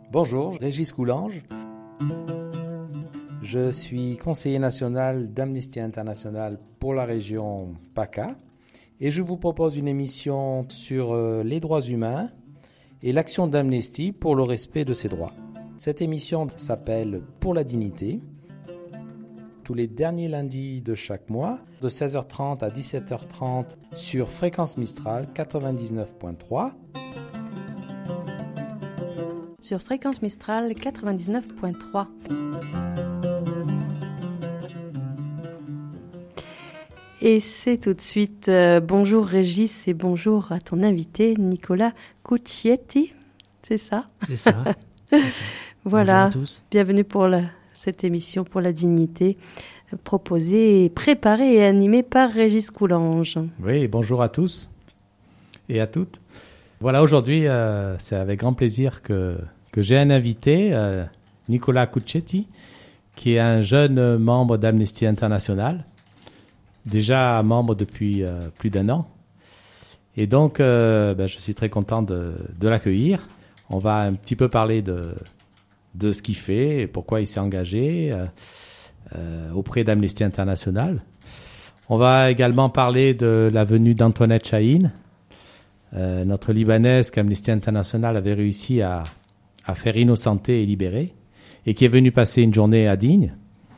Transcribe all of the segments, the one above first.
Bonjour, Régis Coulange. Je suis conseiller national d'Amnesty International pour la région PACA et je vous propose une émission sur les droits humains et l'action d'Amnesty pour le respect de ces droits. Cette émission s'appelle Pour la dignité. Tous les derniers lundis de chaque mois, de 16h30 à 17h30 sur Fréquence Mistral 99.3. Sur Fréquence Mistral 99.3. Et c'est tout de suite bonjour Régis et bonjour à ton invité Nicolas Cuccietti, c'est ça ? C'est ça. Voilà, bonjour à tous. Bienvenue pour cette émission pour la dignité, proposée, préparée et animée par Régis Coulange. Oui, bonjour à tous et à toutes. Voilà, aujourd'hui, c'est avec grand plaisir que j'ai un invité, Nicolas Cuccietti, qui est un jeune membre d'Amnesty International, déjà membre depuis plus d'1 an. Et donc, je suis très content de l'accueillir. On va un petit peu parler de ce qu'il fait et pourquoi il s'est engagé auprès d'Amnesty International. On va également parler de la venue d'Antoinette Chahine, notre Libanaise qu'Amnesty International avait réussi à faire innocenter et libérer, et qui est venue passer une journée à Digne.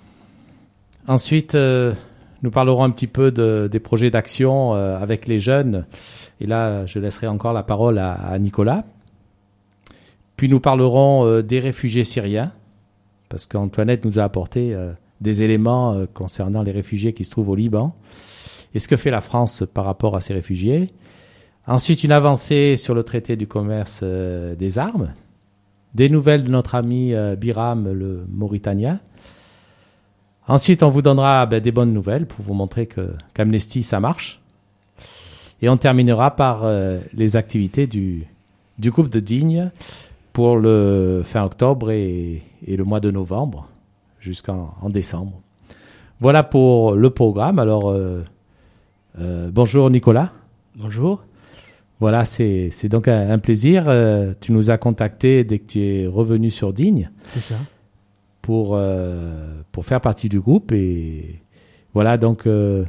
Ensuite, nous parlerons un petit peu des projets d'action avec les jeunes, et là, je laisserai encore la parole à Nicolas. Puis nous parlerons des réfugiés syriens, parce qu'Antoinette nous a apporté des éléments concernant les réfugiés qui se trouvent au Liban, et ce que fait la France par rapport à ces réfugiés. Ensuite, une avancée sur le traité du commerce des armes, des nouvelles de notre ami Biram, le Mauritanien. Ensuite, on vous donnera des bonnes nouvelles pour vous montrer qu'Amnesty, ça marche. Et on terminera par les activités du groupe de Digne pour le fin octobre et le mois de novembre jusqu'en décembre. Voilà pour le programme. Alors, bonjour Nicolas. Bonjour. Voilà, c'est donc un plaisir. Tu nous as contacté dès que tu es revenu sur Digne. C'est ça. Pour faire partie du groupe. Et voilà, donc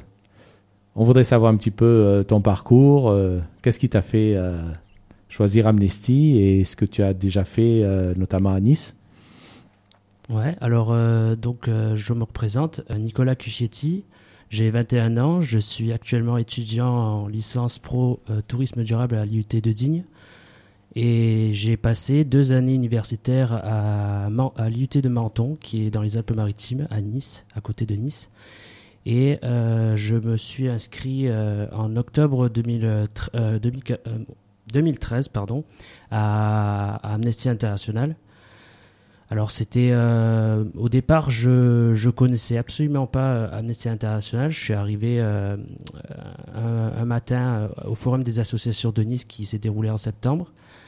on voudrait savoir un petit peu ton parcours. Qu'est-ce qui t'a fait choisir Amnesty et ce que tu as déjà fait, notamment à Nice. Ouais, alors je me représente, Nicolas Cuccietti. J'ai 21 ans, je suis actuellement étudiant en licence pro tourisme durable à l'IUT de Digne et j'ai passé 2 années universitaires à l'IUT de Menton qui est dans les Alpes-Maritimes à Nice, à côté de Nice, et je me suis inscrit en octobre 2013 à Amnesty International. Alors c'était au départ je connaissais absolument pas Amnesty International. Je suis arrivé un matin au forum des associations de Nice qui s'est déroulé en septembre.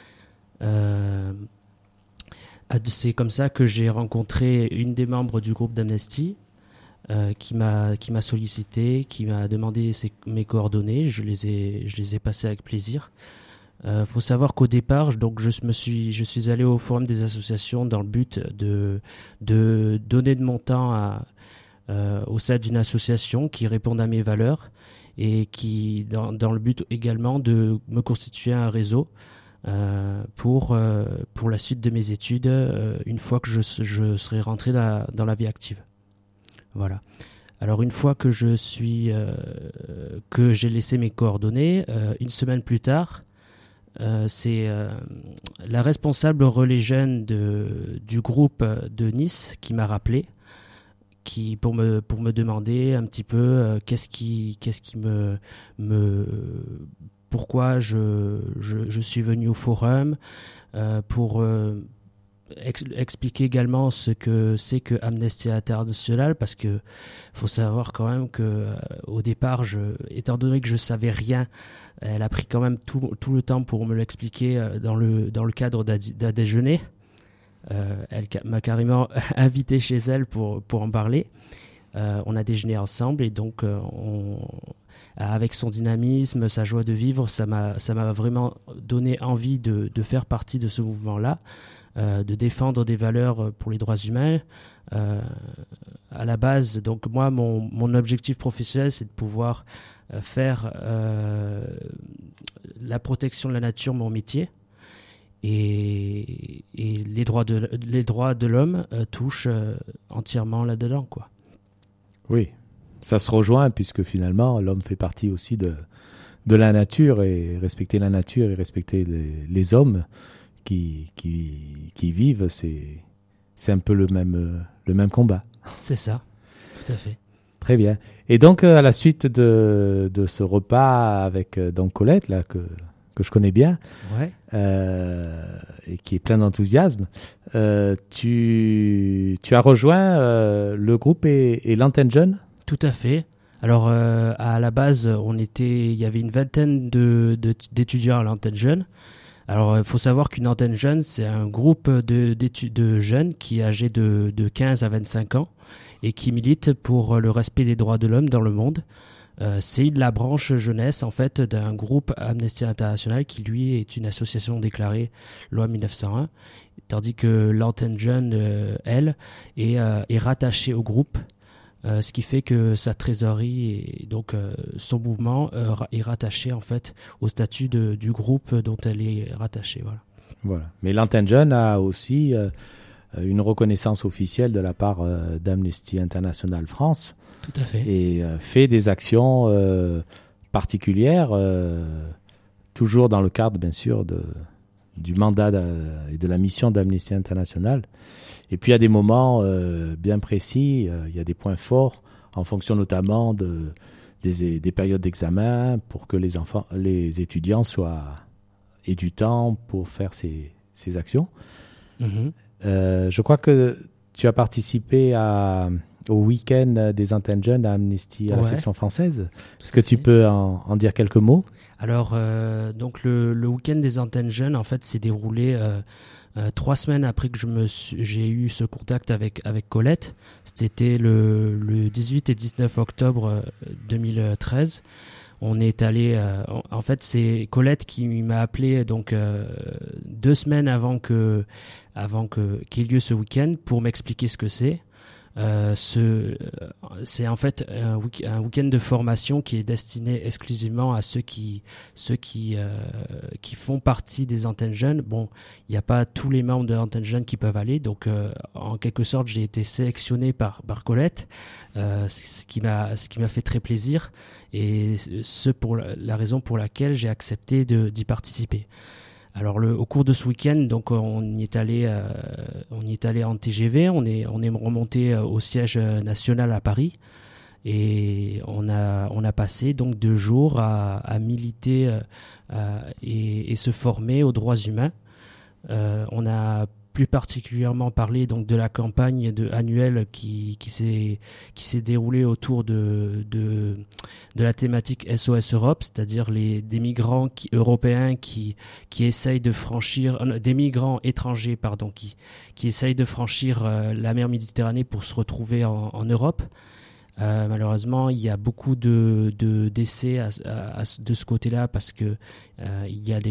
C'est comme ça que j'ai rencontré une des membres du groupe d'Amnesty qui m'a sollicité, qui m'a demandé mes coordonnées. Je les ai passées avec plaisir. Faut savoir qu'au départ, donc je suis allé au forum des associations dans le but de donner de mon temps au sein d'une association qui réponde à mes valeurs et qui dans le but également de me constituer un réseau pour la suite de mes études une fois que je serai rentré dans la vie active. Voilà. Alors une fois que que j'ai laissé mes coordonnées, une semaine plus tard, c'est la responsable relais jeune du groupe de Nice qui m'a rappelé, pour me demander un petit peu pourquoi je suis venu au forum, pour expliquer également ce que c'est que Amnesty International, parce que faut savoir quand même que au départ, étant donné que je savais rien, elle a pris quand même tout le temps pour me l'expliquer dans le cadre d'un déjeuner. Elle m'a carrément invité chez elle pour en parler. On a déjeuné ensemble et donc avec son dynamisme, sa joie de vivre, ça m'a vraiment donné envie de faire partie de ce mouvement-là. de défendre des valeurs pour les droits humains. À la base, donc moi, mon objectif professionnel, c'est de pouvoir faire la protection de la nature mon métier. Et les droits de l'homme touchent entièrement là-dedans, quoi. Oui, ça se rejoint puisque finalement l'homme fait partie aussi de la nature, et respecter la nature et respecter les hommes qui vivent, c'est un peu le même combat. C'est ça, tout à fait. Très bien. Et donc à la suite de ce repas avec donc Colette là que je connais bien, ouais. Et qui est plein d'enthousiasme, tu as rejoint le groupe et l'antenne jeune. Tout à fait. Alors à la base, il y avait une vingtaine d'étudiants à l'antenne jeune. Alors il faut savoir qu'une antenne jeune, c'est un groupe de jeunes qui est âgé de 15 à 25 ans et qui militent pour le respect des droits de l'homme dans le monde. C'est la branche jeunesse en fait d'un groupe Amnesty International qui lui est une association déclarée loi 1901, tandis que l'antenne jeune, elle, est rattachée au groupe, ce qui fait que sa trésorerie et donc son mouvement est rattaché en fait au statut du groupe dont elle est rattachée. Voilà. Mais l'antenne jeune a aussi une reconnaissance officielle de la part d'Amnesty International France. Tout à fait. Et fait des actions particulières, toujours dans le cadre, bien sûr, du mandat et de la mission d'Amnesty International. Et puis, à des moments bien précis, il y a des points forts, en fonction notamment des périodes d'examen, pour que les étudiants aient du temps pour faire ces actions. Mm-hmm. Je crois que tu as participé au week-end des antennes jeunes à Amnesty, à la section française. Est-ce que tu peux en dire quelques mots ? Alors, donc le week-end des antennes jeunes, en fait, s'est déroulé 3 semaines après que j'ai eu ce contact avec Colette. C'était le 18 et 19 octobre 2013. On est allé... en fait, c'est Colette qui m'a appelé donc 2 semaines avant qu'il y ait lieu ce week-end pour m'expliquer ce que c'est. C'est en fait un week-end de formation qui est destiné exclusivement à ceux qui font partie des antennes jeunes. Bon, il n'y a pas tous les membres de l'antenne jeune qui peuvent aller, donc en quelque sorte j'ai été sélectionné par Colette, ce qui m'a fait très plaisir, et pour la raison pour laquelle j'ai accepté d'y participer. Alors au cours de ce week-end, donc on y est allé en TGV, on est remonté au siège national à Paris, et on a passé donc 2 jours à militer et se former aux droits humains. On a plus particulièrement parlé donc de la campagne annuelle qui s'est déroulée autour de la thématique SOS Europe, c'est-à-dire des migrants européens qui essayent de franchir, des migrants étrangers qui essayent de franchir la mer Méditerranée pour se retrouver en Europe. Malheureusement, il y a beaucoup de décès de ce côté-là, parce que il y a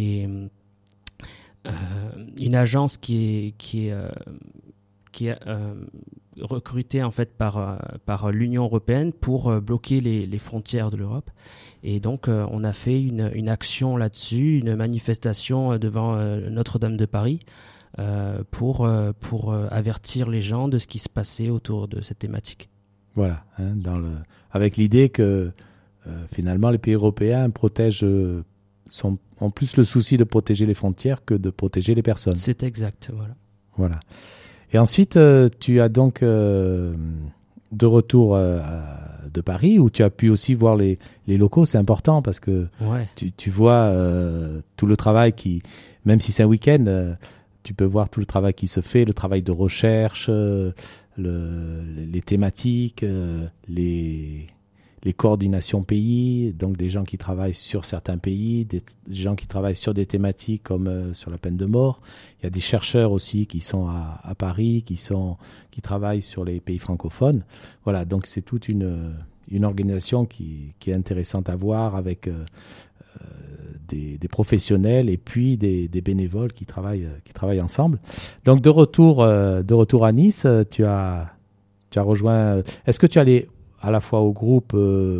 une agence qui est recrutée en fait par l'Union européenne pour bloquer les frontières de l'Europe, et donc on a fait une action là-dessus, une manifestation devant Notre-Dame de Paris pour avertir les gens de ce qui se passait autour de cette thématique. Voilà, avec l'idée que finalement les pays européens ont plus le souci de protéger les frontières que de protéger les personnes. C'est exact, voilà. Et ensuite, tu as donc de retour de Paris, où tu as pu aussi voir les locaux. C'est important parce que tu vois tout le travail même si c'est un week-end, tu peux voir tout le travail qui se fait, le travail de recherche, les thématiques, les coordinations pays, donc des gens qui travaillent sur certains pays, des gens qui travaillent sur des thématiques comme sur la peine de mort. Il y a des chercheurs aussi qui sont à Paris, qui travaillent sur les pays francophones. Voilà, donc c'est toute une organisation qui est intéressante à voir, avec des professionnels et puis des bénévoles qui travaillent ensemble. Donc de retour à Nice, tu as rejoint. Est-ce que tu es allé à la fois au groupe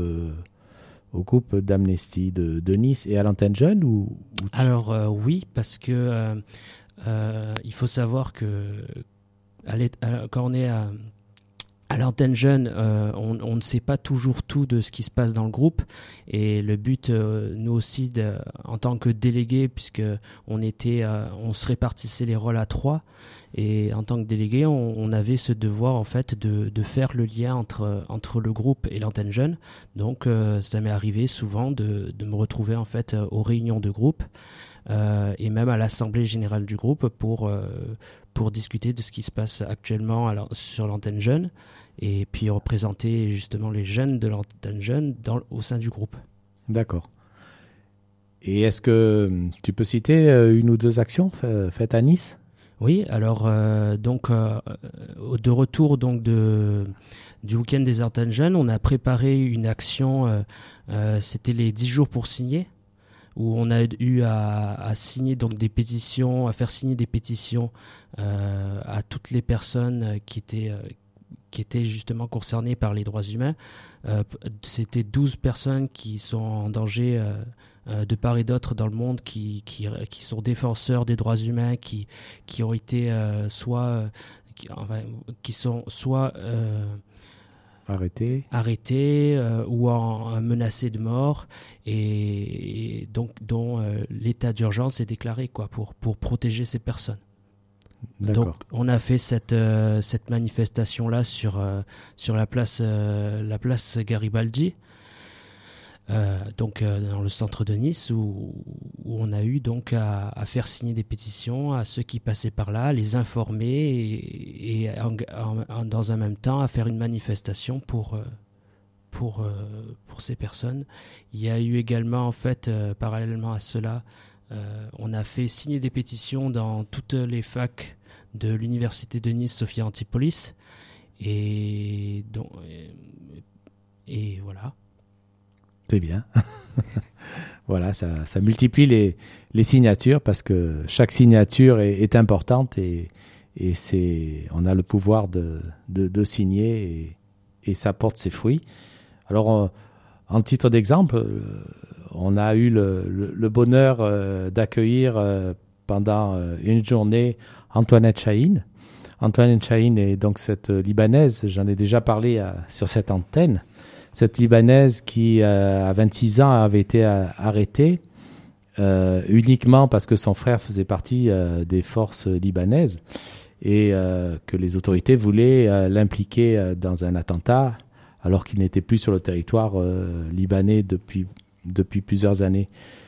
d'Amnesty de Nice et à l'antenne jeune Alors oui, parce que il faut savoir que quand on est à l'antenne jeune, on ne sait pas toujours tout de ce qui se passe dans le groupe, et le but, nous aussi, en tant que délégués, puisque on se répartissait les rôles à 3, et en tant que délégué, on avait ce devoir en fait de faire le lien entre le groupe et l'antenne jeune. Donc ça m'est arrivé souvent de me retrouver en fait aux réunions de groupe. Et même à l'assemblée générale du groupe pour discuter de ce qui se passe actuellement sur l'antenne jeune, et puis représenter justement les jeunes de l'antenne jeune au sein du groupe. D'accord. Et est-ce que tu peux citer une ou deux actions faites à Nice ? Oui, alors de retour donc du week-end des antennes jeunes, on a préparé une action, c'était les 10 jours pour signer, où on a eu à signer donc des pétitions, à faire signer des pétitions à toutes les personnes qui étaient justement concernées par les droits humains. C'était 12 personnes qui sont en danger de part et d'autre dans le monde, qui sont défenseurs des droits humains, qui ont été qui sont soit arrêtés ou menacés de mort, et donc dont l'état d'urgence est déclaré pour protéger ces personnes. D'accord. Donc on a fait cette manifestation là sur la place Garibaldi, dans le centre de Nice, où on a eu donc à faire signer des pétitions à ceux qui passaient par là, à les informer et dans un même temps à faire une manifestation pour ces personnes. Il y a eu également en fait parallèlement à cela, on a fait signer des pétitions dans toutes les facs de l'université de Nice Sophia Antipolis, et voilà. C'est bien. Voilà, ça multiplie les signatures, parce que chaque signature est importante, et on a le pouvoir de signer, et ça porte ses fruits. Alors, en titre d'exemple, on a eu le bonheur d'accueillir pendant une journée Antoinette Chahine. Antoinette Chahine est donc cette Libanaise, j'en ai déjà parlé sur cette antenne. Cette Libanaise qui, à 26 ans, avait été arrêtée uniquement parce que son frère faisait partie des forces libanaises, et que les autorités voulaient l'impliquer dans un attentat alors qu'il n'était plus sur le territoire libanais depuis plusieurs années.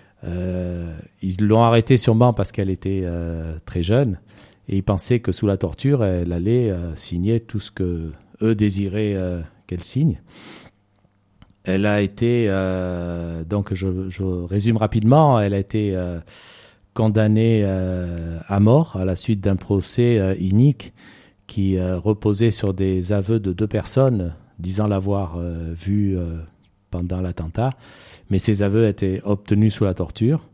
Ils l'ont arrêtée sûrement parce qu'elle était très jeune, et ils pensaient que sous la torture, elle allait signer tout ce que eux désiraient qu'elle signe. Elle a été, donc je résume rapidement, elle a été condamnée à mort à la suite d'un procès inique qui reposait sur des aveux de 2 personnes disant l'avoir vue pendant l'attentat, mais ces aveux étaient obtenus sous la torture.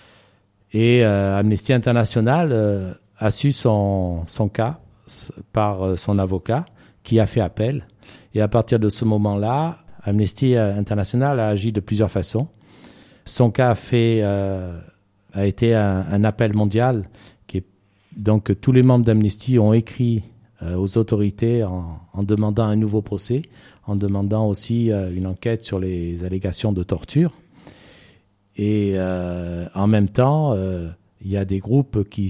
Et Amnesty International a su son cas par son avocat, qui a fait appel. Et à partir de ce moment-là, Amnesty International a agi de plusieurs façons. Son cas a été un appel mondial, donc tous les membres d'Amnesty ont écrit aux autorités en demandant un nouveau procès, en demandant aussi une enquête sur les allégations de torture. Et en même temps, il y a des groupes qui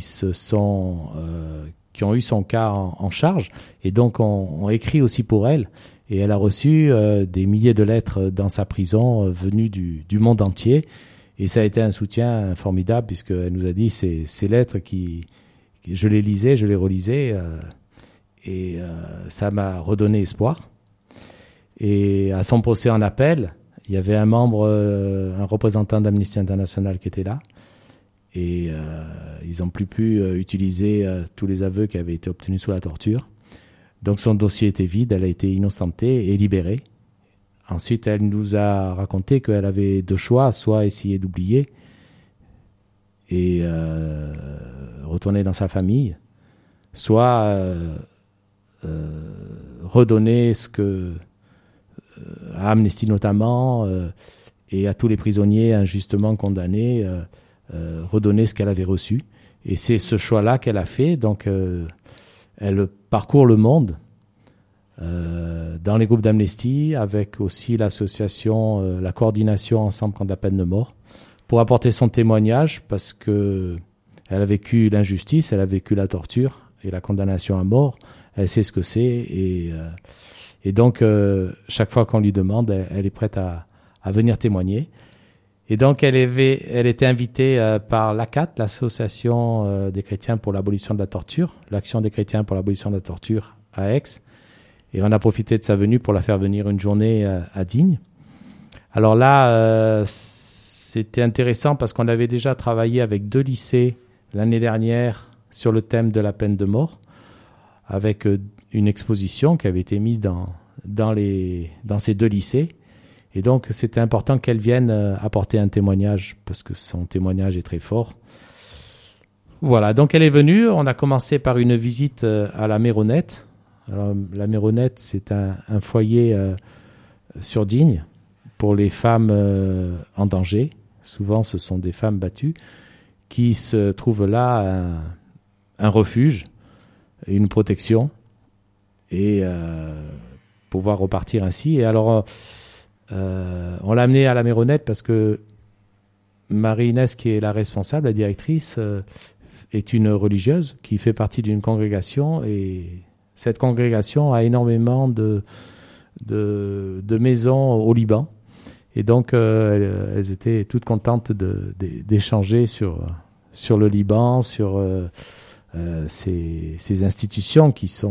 ont eu son cas en charge, et donc ont écrit aussi pour elle. Et elle a reçu des milliers de lettres dans sa prison venues du monde entier. Et ça a été un soutien formidable, puisqu'elle nous a dit ces lettres je les lisais, je les relisais, et ça m'a redonné espoir. Et à son procès en appel, il y avait un représentant d'Amnesty International qui était là. Et ils n'ont plus pu utiliser tous les aveux qui avaient été obtenus sous la torture. Donc son dossier était vide, elle a été innocentée et libérée. Ensuite, elle nous a raconté qu'elle avait 2 choix, soit essayer d'oublier, et retourner dans sa famille, soit redonner ce que, à Amnesty notamment, et à tous les prisonniers injustement condamnés, redonner ce qu'elle avait reçu. Et c'est ce choix-là qu'elle a fait. Donc, elle parcourt le monde dans les groupes d'Amnesty, avec aussi l'association, la coordination Ensemble contre la peine de mort, pour apporter son témoignage, parce que elle a vécu l'injustice, elle a vécu la torture et la condamnation à mort. Elle sait ce que c'est, et donc chaque fois qu'on lui demande, elle est prête à venir témoigner. Et donc elle était invitée par l'ACAT, l'association des chrétiens pour l'abolition de la torture, l'action des chrétiens pour l'abolition de la torture à Aix. Et on a profité de sa venue pour la faire venir une journée à Digne. Alors là, c'était intéressant parce qu'on avait déjà travaillé avec 2 lycées l'année dernière sur le thème de la peine de mort, avec une exposition qui avait été mise dans ces 2 lycées. Et donc, c'était important qu'elle vienne apporter un témoignage, parce que son témoignage est très fort. Voilà, donc elle est venue. On a commencé par une visite à la Méronnette. Alors, la Méronnette, c'est un foyer sur Digne pour les femmes en danger. Souvent, ce sont des femmes battues qui se trouvent là un refuge, une protection, et pouvoir repartir ainsi. Et alors, on l'a amenée à la Méronnette parce que Marie-Inès, qui est la responsable, la directrice, est une religieuse qui fait partie d'une congrégation, et cette congrégation a énormément de maisons au Liban. Et donc, elles étaient toutes contentes d'échanger sur le Liban, sur ces institutions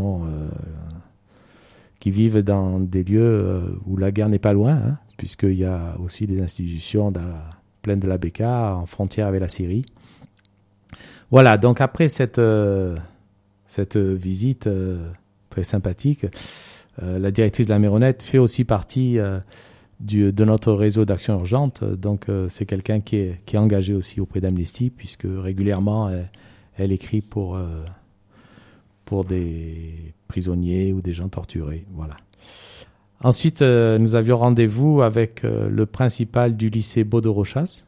qui vivent dans des lieux où la guerre n'est pas loin, hein, puisqu'il y a aussi des institutions dans la plaine de la Bekaa, en frontière avec la Syrie. Voilà, donc après cette visite très sympathique, la directrice de la Méronnette fait aussi partie de notre réseau d'action urgente. Donc c'est quelqu'un qui est engagé aussi auprès d'Amnesty, puisque régulièrement elle écrit pour des prisonniers ou des gens torturés. Voilà. Ensuite, nous avions rendez-vous avec le principal du lycée Beau-de-Rochas.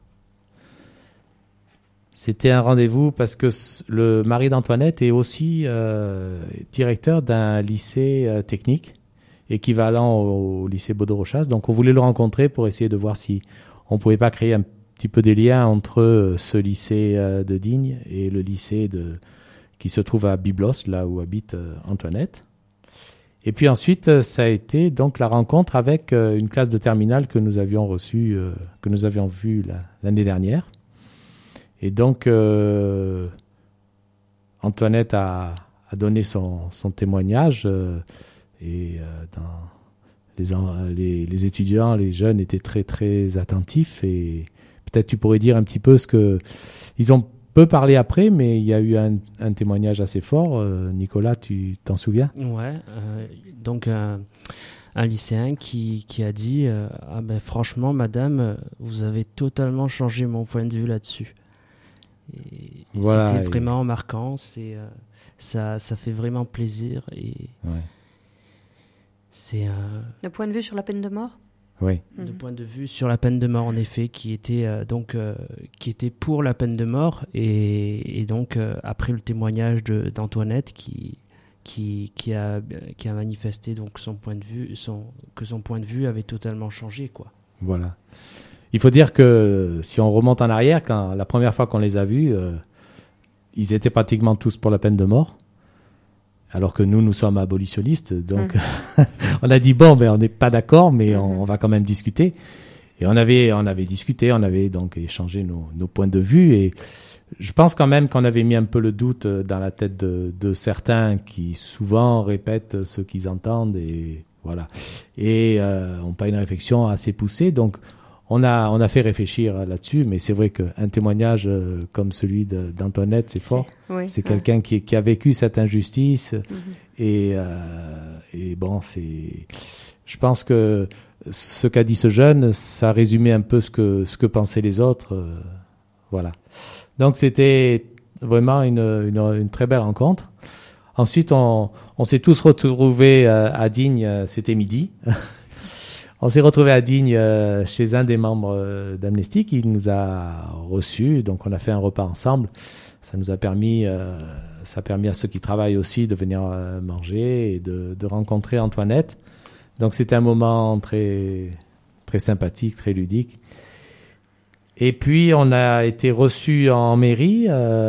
C'était un rendez-vous parce que le mari d'Antoinette est aussi directeur d'un lycée technique équivalent au lycée Beau-de-Rochas. Donc on voulait le rencontrer pour essayer de voir si on ne pouvait pas créer un petit peu des liens entre ce lycée de Digne et le lycée qui se trouve à Byblos, là où habite Antoinette. Et puis ensuite, ça a été donc la rencontre avec une classe de terminale que nous avions reçue, que nous avions vue l'année dernière. Et donc, Antoinette a donné son témoignage, et les étudiants, les jeunes étaient très très attentifs, et peut-être tu pourrais dire un petit peu ce que ils ont peu parlé après, mais il y a eu un témoignage assez fort. Nicolas, tu t'en souviens ? Ouais, donc un lycéen qui a dit ah ben franchement madame, vous avez totalement changé mon point de vue là-dessus. Et voilà, c'était vraiment marquant, ça fait vraiment plaisir, et ouais. C'est le point de vue sur la peine de mort. Oui. Le point de vue sur la peine de mort, en effet, qui était pour la peine de mort, et donc après le témoignage d'Antoinette qui a manifesté donc son point de vue, que son point de vue avait totalement changé, quoi. Voilà. Il faut dire que si on remonte en arrière, la première fois qu'on les a vus, ils étaient pratiquement tous pour la peine de mort. Alors que nous sommes abolitionnistes, donc on a dit bon, on n'est pas d'accord, mais on va quand même discuter. Et on avait discuté, on avait donc échangé nos points de vue, et je pense quand même qu'on avait mis un peu le doute dans la tête de certains qui souvent répètent ce qu'ils entendent, et voilà, et n'ont pas une réflexion assez poussée. Donc on a fait réfléchir là-dessus, mais c'est vrai qu'un témoignage comme celui d'Antoinette, c'est fort. C'est quelqu'un qui a vécu cette injustice, et bon, je pense que ce qu'a dit ce jeune, ça résumait un peu ce que pensaient les autres. Voilà. Donc c'était vraiment une très belle rencontre. Ensuite, on s'est tous retrouvés à Digne, c'était midi. On s'est retrouvés à Digne chez un des membres d'Amnesty qui nous a reçus. Donc on a fait un repas ensemble. Ça nous a permis, ça a permis à ceux qui travaillent aussi de venir manger et de rencontrer Antoinette. Donc c'était un moment très, très sympathique, très ludique. Et puis on a été reçus en mairie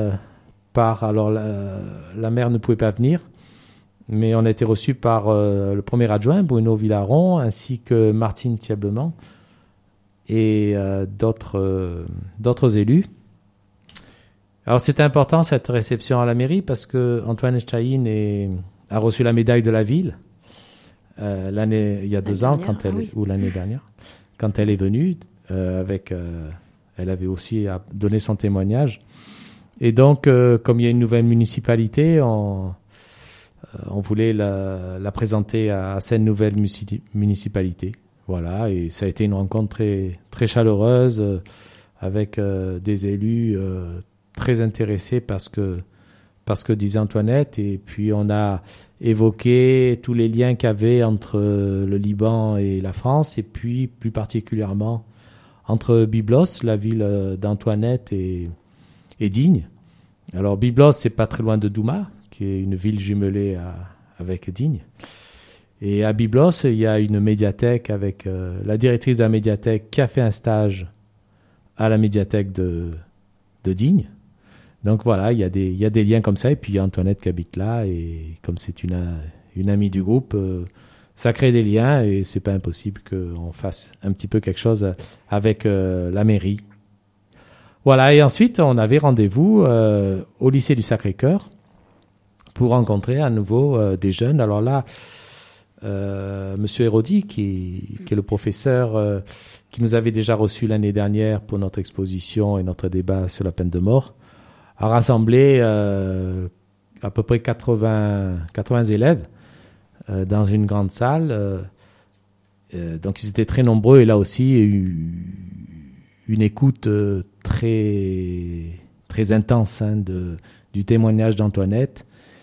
alors la maire ne pouvait pas venir, mais on a été reçus par le premier adjoint, Bruno Villaron, ainsi que Martine Thiablement et d'autres élus. Alors c'était important cette réception à la mairie parce que Antoinette Chahine a reçu la médaille de la ville il y a 2 ans ou l'année dernière, quand elle est venue elle avait aussi donné son témoignage. Et donc, comme il y a une nouvelle municipalité, on voulait la présenter à cette nouvelle municipalité. Voilà, et ça a été une rencontre très, très chaleureuse avec des élus très intéressés par ce que disait Antoinette. Et puis, on a évoqué tous les liens qu'il y avait entre le Liban et la France, et puis plus particulièrement entre Byblos, la ville d'Antoinette, et Digne. Alors Byblos, c'est pas très loin de Douma, qui est une ville jumelée avec Digne. Et à Byblos, il y a une médiathèque avec la directrice de la médiathèque qui a fait un stage à la médiathèque de Digne. Donc voilà, il y a des liens comme ça. Et puis il y a Antoinette qui habite là, et comme c'est une amie du groupe, ça crée des liens, et c'est pas impossible qu'on fasse un petit peu quelque chose avec la mairie. Voilà, et ensuite, on avait rendez-vous au lycée du Sacré-Cœur pour rencontrer à nouveau des jeunes. Alors là, Monsieur Hérodi, qui est le professeur qui nous avait déjà reçus l'année dernière pour notre exposition et notre débat sur la peine de mort, a rassemblé à peu près 80 élèves dans une grande salle. Donc ils étaient très nombreux, et là aussi, il y a eu une écoute très, très intense du témoignage d'Antoinette.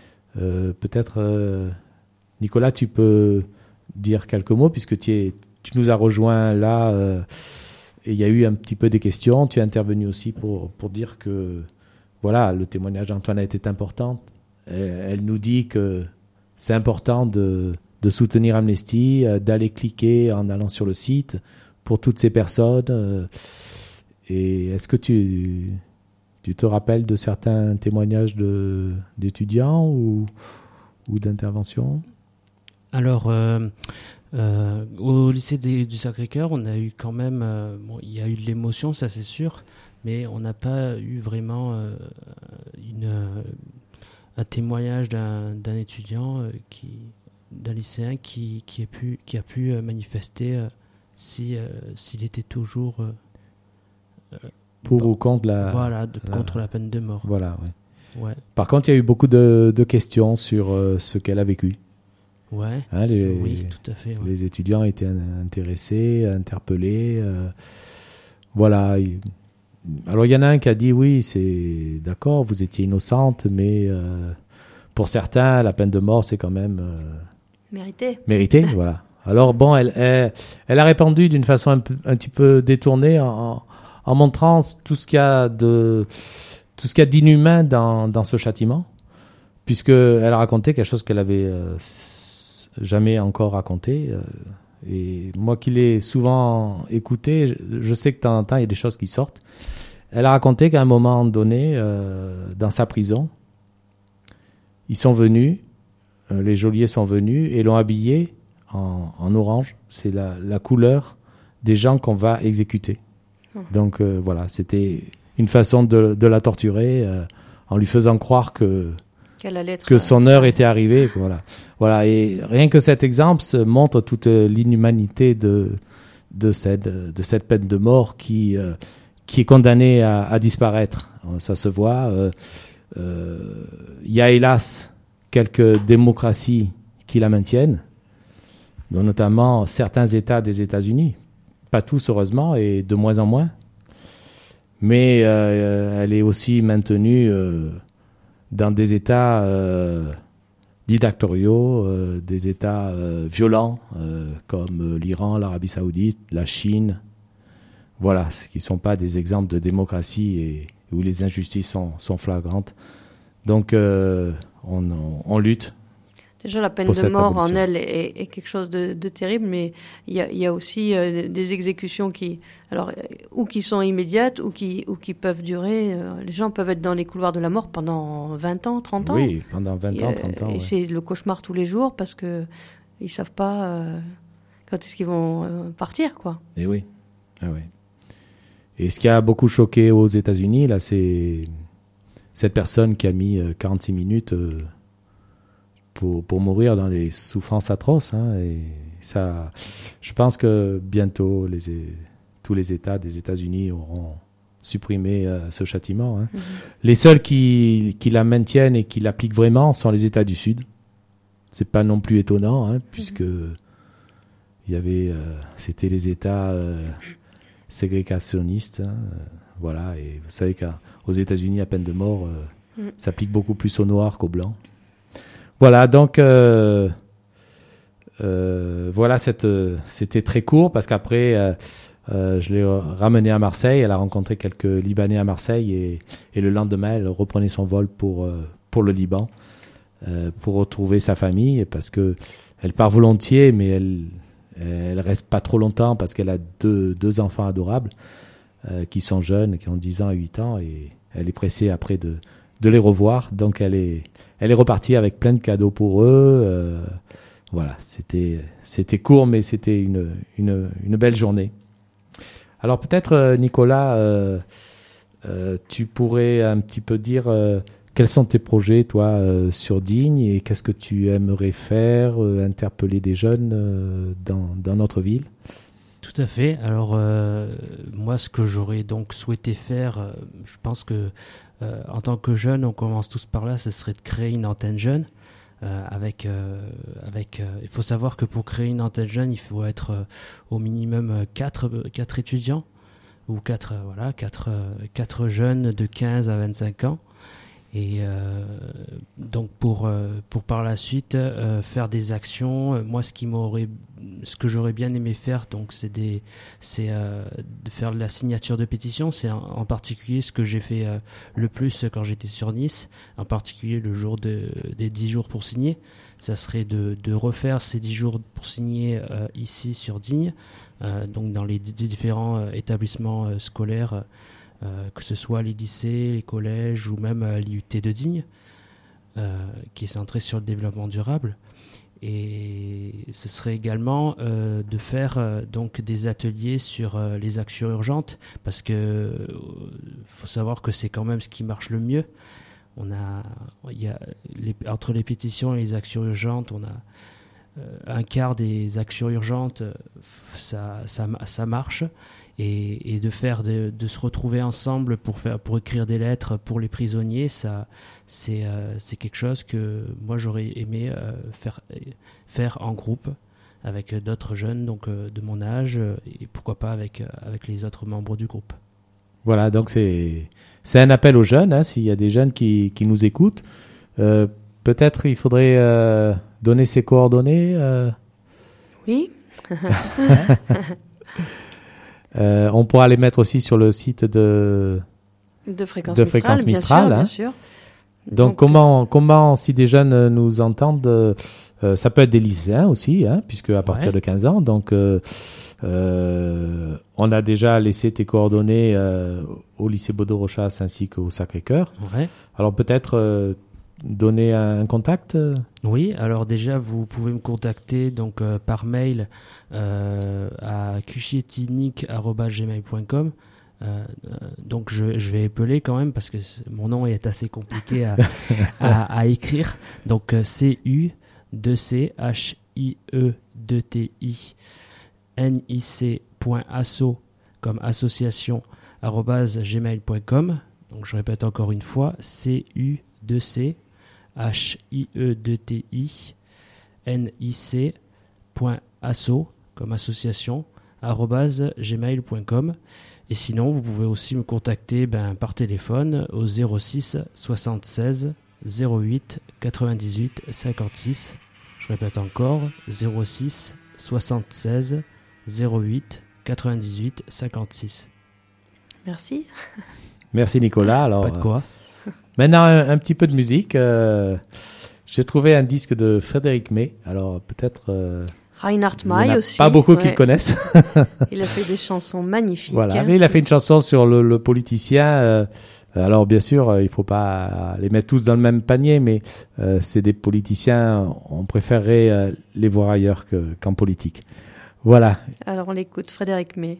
Peut-être, Nicolas, tu peux dire quelques mots, puisque tu nous as rejoints là, et il y a eu un petit peu des questions. Tu es intervenu aussi pour dire que voilà, le témoignage d'Antoinette est important. Elle nous dit que c'est important de soutenir Amnesty, d'aller cliquer en allant sur le site pour toutes ces personnes. Et est-ce que tu te rappelles de certains témoignages d'étudiants ou d'interventions ? Alors, au lycée du Sacré-Cœur, on a eu quand même... il y a eu de l'émotion, ça c'est sûr, mais on n'a pas eu vraiment un témoignage d'un étudiant, d'un lycéen qui a pu manifester s'il était toujours... pour ou contre contre la peine de mort. Voilà, ouais. Par contre, il y a eu beaucoup de questions sur ce qu'elle a vécu. Ouais. Hein, oui, tout à fait. Ouais. Les étudiants étaient intéressés, interpellés. Voilà. Alors, il y en a un qui a dit oui, c'est d'accord, vous étiez innocente, mais pour certains, la peine de mort, c'est quand même mérité. Voilà. Alors bon, elle a répondu d'une façon un petit peu détournée en montrant tout ce qu'il y a d'inhumain dans ce châtiment, puisque elle a raconté quelque chose qu'elle avait jamais encore raconté. Et moi qui l'ai souvent écouté, je sais que de temps en temps il y a des choses qui sortent. Elle a raconté qu'à un moment donné, dans sa prison, ils sont venus, les geôliers sont venus et l'ont habillée en orange. C'est la couleur des gens qu'on va exécuter. Donc voilà, c'était une façon de la torturer en lui faisant croire que son heure était arrivée. Voilà. Et rien que cet exemple montre toute l'inhumanité de cette peine de mort qui est condamnée à disparaître. Ça se voit. Il y a hélas quelques démocraties qui la maintiennent, notamment certains États des États-Unis. Pas tous, heureusement, et de moins en moins. mais elle est aussi maintenue dans des États dictatoriaux, des États violents, comme l'Iran, l'Arabie Saoudite, la Chine. Voilà, ce qui ne sont pas des exemples de démocratie et où les injustices sont flagrantes. Donc, on lutte. Déjà, la peine de mort en elle est quelque chose de terrible, mais il y a aussi des exécutions ou qui sont immédiates ou qui peuvent durer. Les gens peuvent être dans les couloirs de la mort pendant 20 ans, 30 ans. Oui, pendant 20 ans, 30 ans. Et c'est le cauchemar tous les jours parce qu'ils ne savent pas quand est-ce qu'ils vont partir, quoi. Et oui. Ah oui. Et ce qui a beaucoup choqué aux États-Unis, là, c'est cette personne qui a mis 46 minutes pour mourir dans des souffrances atroces. Hein, et ça, je pense que bientôt, tous les États des États-Unis auront supprimé ce châtiment. Hein. Mm-hmm. Les seuls qui la maintiennent et qui l'appliquent vraiment sont les États du Sud. C'est pas non plus étonnant, hein, puisque il y avait, c'était les États ségrégationnistes. Hein, voilà, et vous savez qu'aux États-Unis, la peine de mort s'applique beaucoup plus aux Noirs qu'aux Blancs. Voilà, donc voilà, c'était très court parce qu'après, je l'ai ramenée à Marseille. Elle a rencontré quelques Libanais à Marseille et le lendemain, elle reprenait son vol pour le Liban pour retrouver sa famille parce que elle part volontiers, mais elle reste pas trop longtemps parce qu'elle a deux enfants adorables qui sont jeunes, qui ont 10 ans et 8 ans et elle est pressée après de les revoir. Donc elle est repartie avec plein de cadeaux pour eux. Voilà, c'était court, mais c'était une belle journée. Alors peut-être, Nicolas, tu pourrais un petit peu dire quels sont tes projets, toi, sur Digne, et qu'est-ce que tu aimerais faire, interpeller des jeunes dans notre ville ? Tout à fait. Alors, moi, ce que j'aurais donc souhaité faire, je pense que en tant que jeune, on commence tous par là, ce serait de créer une antenne jeune. Il faut savoir que pour créer une antenne jeune, il faut être au minimum 4 étudiants ou 4 jeunes de 15 à 25 ans. Et donc pour par la suite faire des actions, moi ce que j'aurais bien aimé faire, donc c'est de faire de la signature de pétition. C'est en particulier ce que j'ai fait le plus quand j'étais sur Nice, en particulier le jour des 10 jours pour signer. Ça serait de refaire ces 10 jours pour signer ici sur Digne, donc dans les différents établissements scolaires, que ce soit les lycées, les collèges ou même l'IUT de Digne, qui est centré sur le développement durable. Et ce serait également de faire donc des ateliers sur les actions urgentes, parce que faut savoir que c'est quand même ce qui marche le mieux. Entre les pétitions et les actions urgentes, on a un quart des actions urgentes, ça marche. Et de se retrouver ensemble pour écrire des lettres pour les prisonniers, ça c'est quelque chose que moi j'aurais aimé faire en groupe avec d'autres jeunes donc de mon âge et pourquoi pas avec les autres membres du groupe. Voilà, donc c'est un appel aux jeunes, hein, s'il y a des jeunes qui nous écoutent, peut-être il faudrait donner ses coordonnées. Oui. On pourra les mettre aussi sur le site de Fréquence Mistral, bien sûr. Donc comment, si des jeunes nous entendent, ça peut être des lycéens aussi, hein, puisque à partir de 15 ans. Donc, on a déjà laissé tes coordonnées au lycée Baudot-Rochas ainsi qu'au Sacré-Cœur. Ouais. Alors peut-être donner un contact. Oui, alors déjà vous pouvez me contacter donc par mail à cuchietinic@gmail.com. Donc je vais épeler quand même parce que mon nom est assez compliqué à écrire. Donc CU2CHIE2TI.NIC.asso comme association @gmail.com. Donc je répète encore une fois, CU2CHIE2TI.NIC.asso comme association @gmail.com. Et sinon, vous pouvez aussi me contacter par téléphone au 06 76 08 98 56. Je répète encore, 06 76 08 98 56. Merci. Merci Nicolas. Alors, pas de quoi. Maintenant, un petit peu de musique. J'ai trouvé un disque de Frédéric May. Alors, peut-être... Reinhard May aussi. Pas beaucoup qui le connaissent. Il a fait des chansons magnifiques. Voilà, mais il a fait une chanson sur le politicien. Alors, bien sûr, il ne faut pas les mettre tous dans le même panier, mais c'est des politiciens, on préférerait les voir ailleurs qu'en politique. Voilà. Alors, on l'écoute, Frédéric May.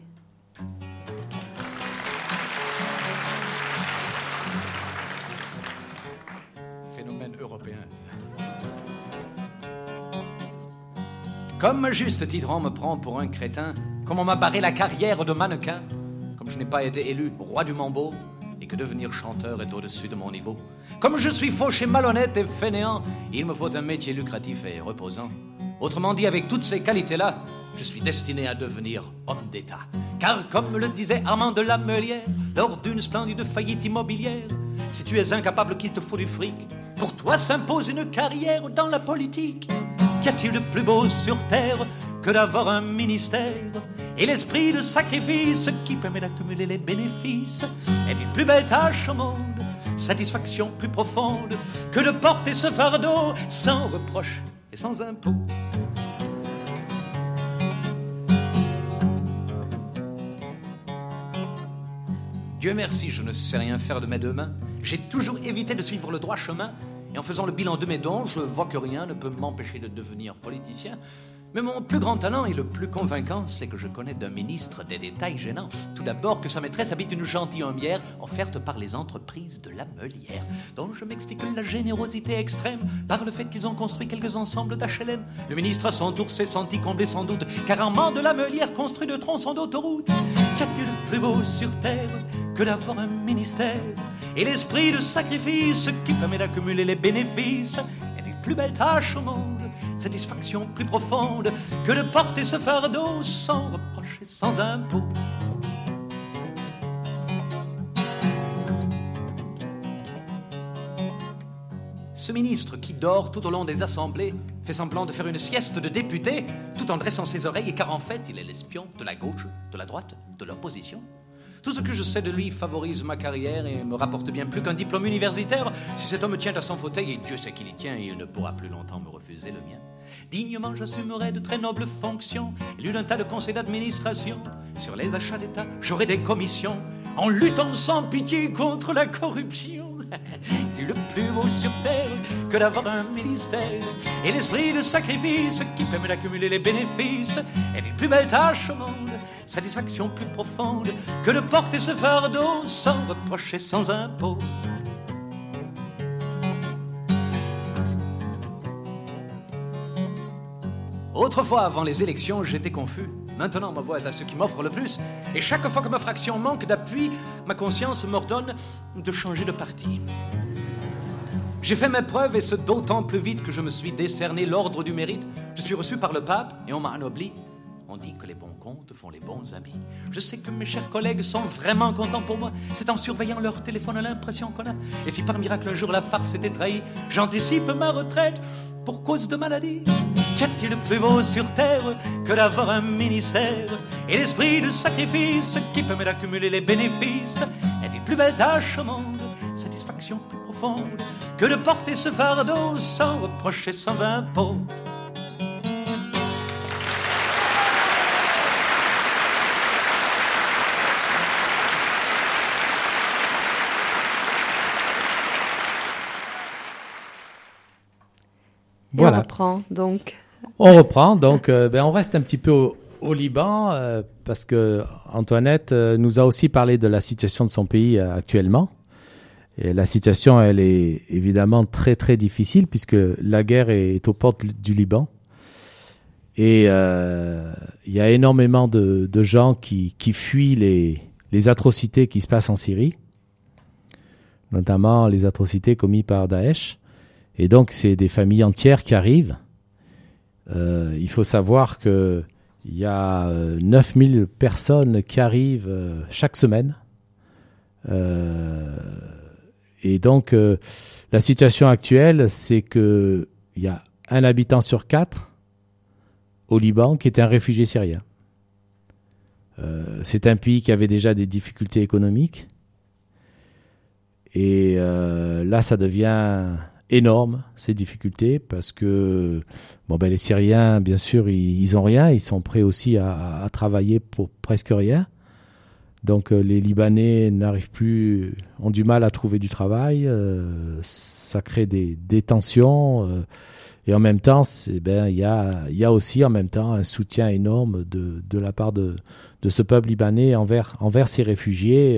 Comme juste titre, on me prend pour un crétin, comme on m'a barré la carrière de mannequin, comme je n'ai pas été élu roi du mambo, et que devenir chanteur est au-dessus de mon niveau. Comme je suis fauché, malhonnête et fainéant, il me faut un métier lucratif et reposant. Autrement dit, avec toutes ces qualités-là, je suis destiné à devenir homme d'État. Car comme le disait Armand de la Meulière, lors d'une splendide faillite immobilière, si tu es incapable qu'il te faut du fric, pour toi s'impose une carrière dans la politique. Qu'y a-t-il de plus beau sur terre que d'avoir un ministère et l'esprit de sacrifice qui permet d'accumuler les bénéfices et d'une plus belle tâche au monde, satisfaction plus profonde que de porter ce fardeau sans reproche et sans impôt. Dieu merci, je ne sais rien faire de mes deux mains. J'ai toujours évité de suivre le droit chemin. Et en faisant le bilan de mes dons, je vois que rien ne peut m'empêcher de devenir politicien. Mais mon plus grand talent et le plus convaincant, c'est que je connais d'un ministre des détails gênants. Tout d'abord que sa maîtresse habite une gentilhommière offerte par les entreprises de la Meulière, dont je m'explique la générosité extrême par le fait qu'ils ont construit quelques ensembles d'HLM. Le ministre à son tour s'est senti comblé sans doute, car Armand de la Meulière construit de tronçons d'autoroute. Qu'y a-t-il de plus beau sur terre que d'avoir un ministère et l'esprit de sacrifice qui permet d'accumuler les bénéfices et des plus belles tâches au monde, satisfaction plus profonde que de porter ce fardeau sans reproche et sans impôt. Ce ministre qui dort tout au long des assemblées fait semblant de faire une sieste de député tout en dressant ses oreilles, car en fait il est l'espion de la gauche, de la droite, de l'opposition. Tout ce que je sais de lui favorise ma carrière et me rapporte bien plus qu'un diplôme universitaire. Si cet homme tient à son fauteuil, et Dieu sait qu'il y tient, il ne pourra plus longtemps me refuser le mien. Dignement, j'assumerai de très nobles fonctions, élu d'un tas de conseils d'administration. Sur les achats d'État, j'aurai des commissions, en luttant sans pitié contre la corruption. Le plus beau sur terre que d'avoir un ministère et l'esprit de sacrifice qui permet d'accumuler les bénéfices et des plus belles tâches au monde, satisfaction plus profonde que de porter ce fardeau sans reproche et sans impôt. Autrefois, avant les élections, j'étais confus. Maintenant, ma voix est à ceux qui m'offrent le plus. Et chaque fois que ma fraction manque d'appui, ma conscience m'ordonne de changer de parti. J'ai fait mes preuves et ce d'autant plus vite que je me suis décerné l'ordre du mérite. Je suis reçu par le pape et on m'a anobli. On dit que les bons comptes font les bons amis. Je sais que mes chers collègues sont vraiment contents pour moi. C'est en surveillant leur téléphone l'impression qu'on a. Et si par miracle un jour la farce était trahie, j'anticipe ma retraite pour cause de maladie. Qu'y a-t-il de plus beau sur terre que d'avoir un ministère et l'esprit de sacrifice qui permet d'accumuler les bénéfices et des plus belles tâches au monde, satisfaction plus profonde que de porter ce fardeau sans reproche et sans impôt. Voilà. On reprend donc. On reste un petit peu au Liban parce que Antoinette nous a aussi parlé de la situation de son pays actuellement. Et la situation, elle est évidemment très très difficile puisque la guerre est aux portes du Liban. Et il y a énormément de gens qui fuient les atrocités qui se passent en Syrie, notamment les atrocités commises par Daesh. Et donc, c'est des familles entières qui arrivent. Il faut savoir qu'il Il y a 9000 personnes qui arrivent chaque semaine. Et donc, la situation actuelle, c'est qu'il y a un habitant sur 4 au Liban qui est un réfugié syrien. C'est un pays qui avait déjà des difficultés économiques. Et là, ça devient énorme, ces difficultés, parce que les Syriens, bien sûr, ils n'ont rien. Ils sont prêts aussi à travailler pour presque rien. Donc, les Libanais n'arrivent plus, ont du mal à trouver du travail. Ça crée des tensions. Et en même temps, il y a aussi en même temps un soutien énorme de la part de ce peuple libanais envers ces réfugiés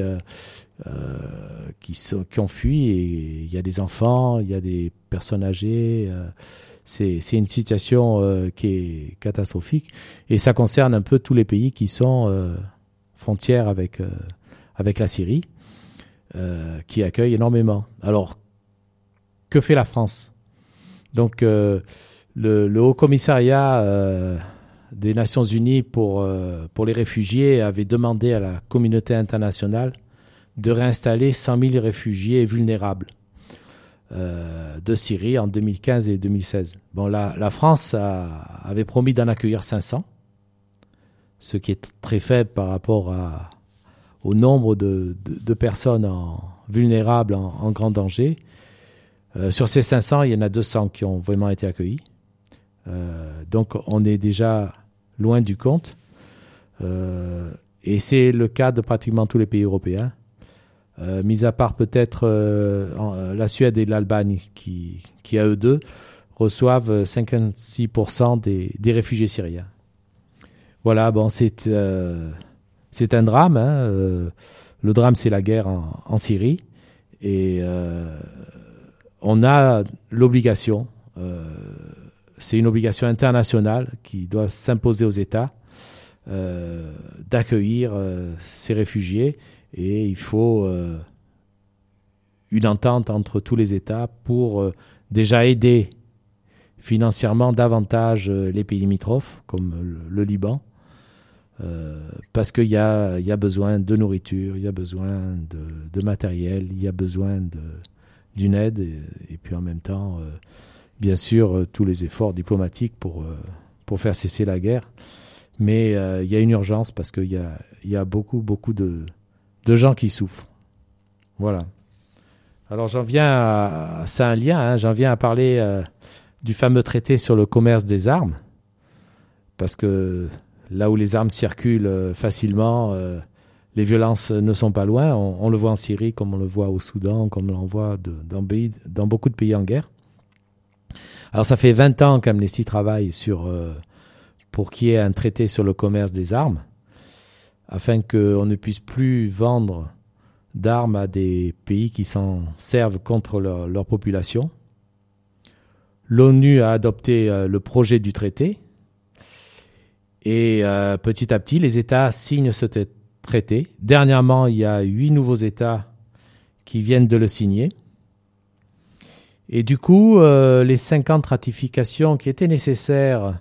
qui ont fui. Et il y a des enfants, il y a des personnes âgées. C'est une situation qui est catastrophique. Et ça concerne un peu tous les pays qui sont frontières avec la Syrie, qui accueillent énormément. Alors, que fait la France ? Donc, le Haut Commissariat des Nations Unies pour les réfugiés avait demandé à la communauté internationale de réinstaller 100 000 réfugiés vulnérables de Syrie en 2015 et 2016. Bon, la France avait promis d'en accueillir 500, ce qui est très faible par rapport au nombre de personnes vulnérables en grand danger. Sur ces 500, il y en a 200 qui ont vraiment été accueillis. Donc, on est déjà loin du compte. Et c'est le cas de pratiquement tous les pays européens, mis à part peut-être la Suède et l'Albanie, qui à eux deux, reçoivent 56% des réfugiés syriens. Voilà, bon, c'est un drame. Hein. Le drame, c'est la guerre en Syrie. Et on a l'obligation, c'est une obligation internationale qui doit s'imposer aux États d'accueillir ces réfugiés. Et il faut une entente entre tous les États pour déjà aider financièrement davantage les pays limitrophes, comme le Liban, parce qu'il y a besoin de nourriture, il y a besoin de matériel, il y a besoin d'une aide, et puis en même temps, bien sûr, tous les efforts diplomatiques pour faire cesser la guerre. Mais il y a une urgence parce qu'il y a beaucoup de gens qui souffrent. Voilà. Alors j'en viens c'est un lien, hein, j'en viens à parler du fameux traité sur le commerce des armes, parce que là où les armes circulent facilement, les violences ne sont pas loin. On le voit en Syrie, comme on le voit au Soudan, comme on le voit dans beaucoup de pays en guerre. Alors ça fait 20 ans qu'Amnesty travaille pour qu'il y ait un traité sur le commerce des armes, afin qu'on ne puisse plus vendre d'armes à des pays qui s'en servent contre leur population. L'ONU a adopté le projet du traité et petit à petit, les États signent ce traité. Dernièrement, il y a 8 nouveaux États qui viennent de le signer. Et du coup, les 50 ratifications qui étaient nécessaires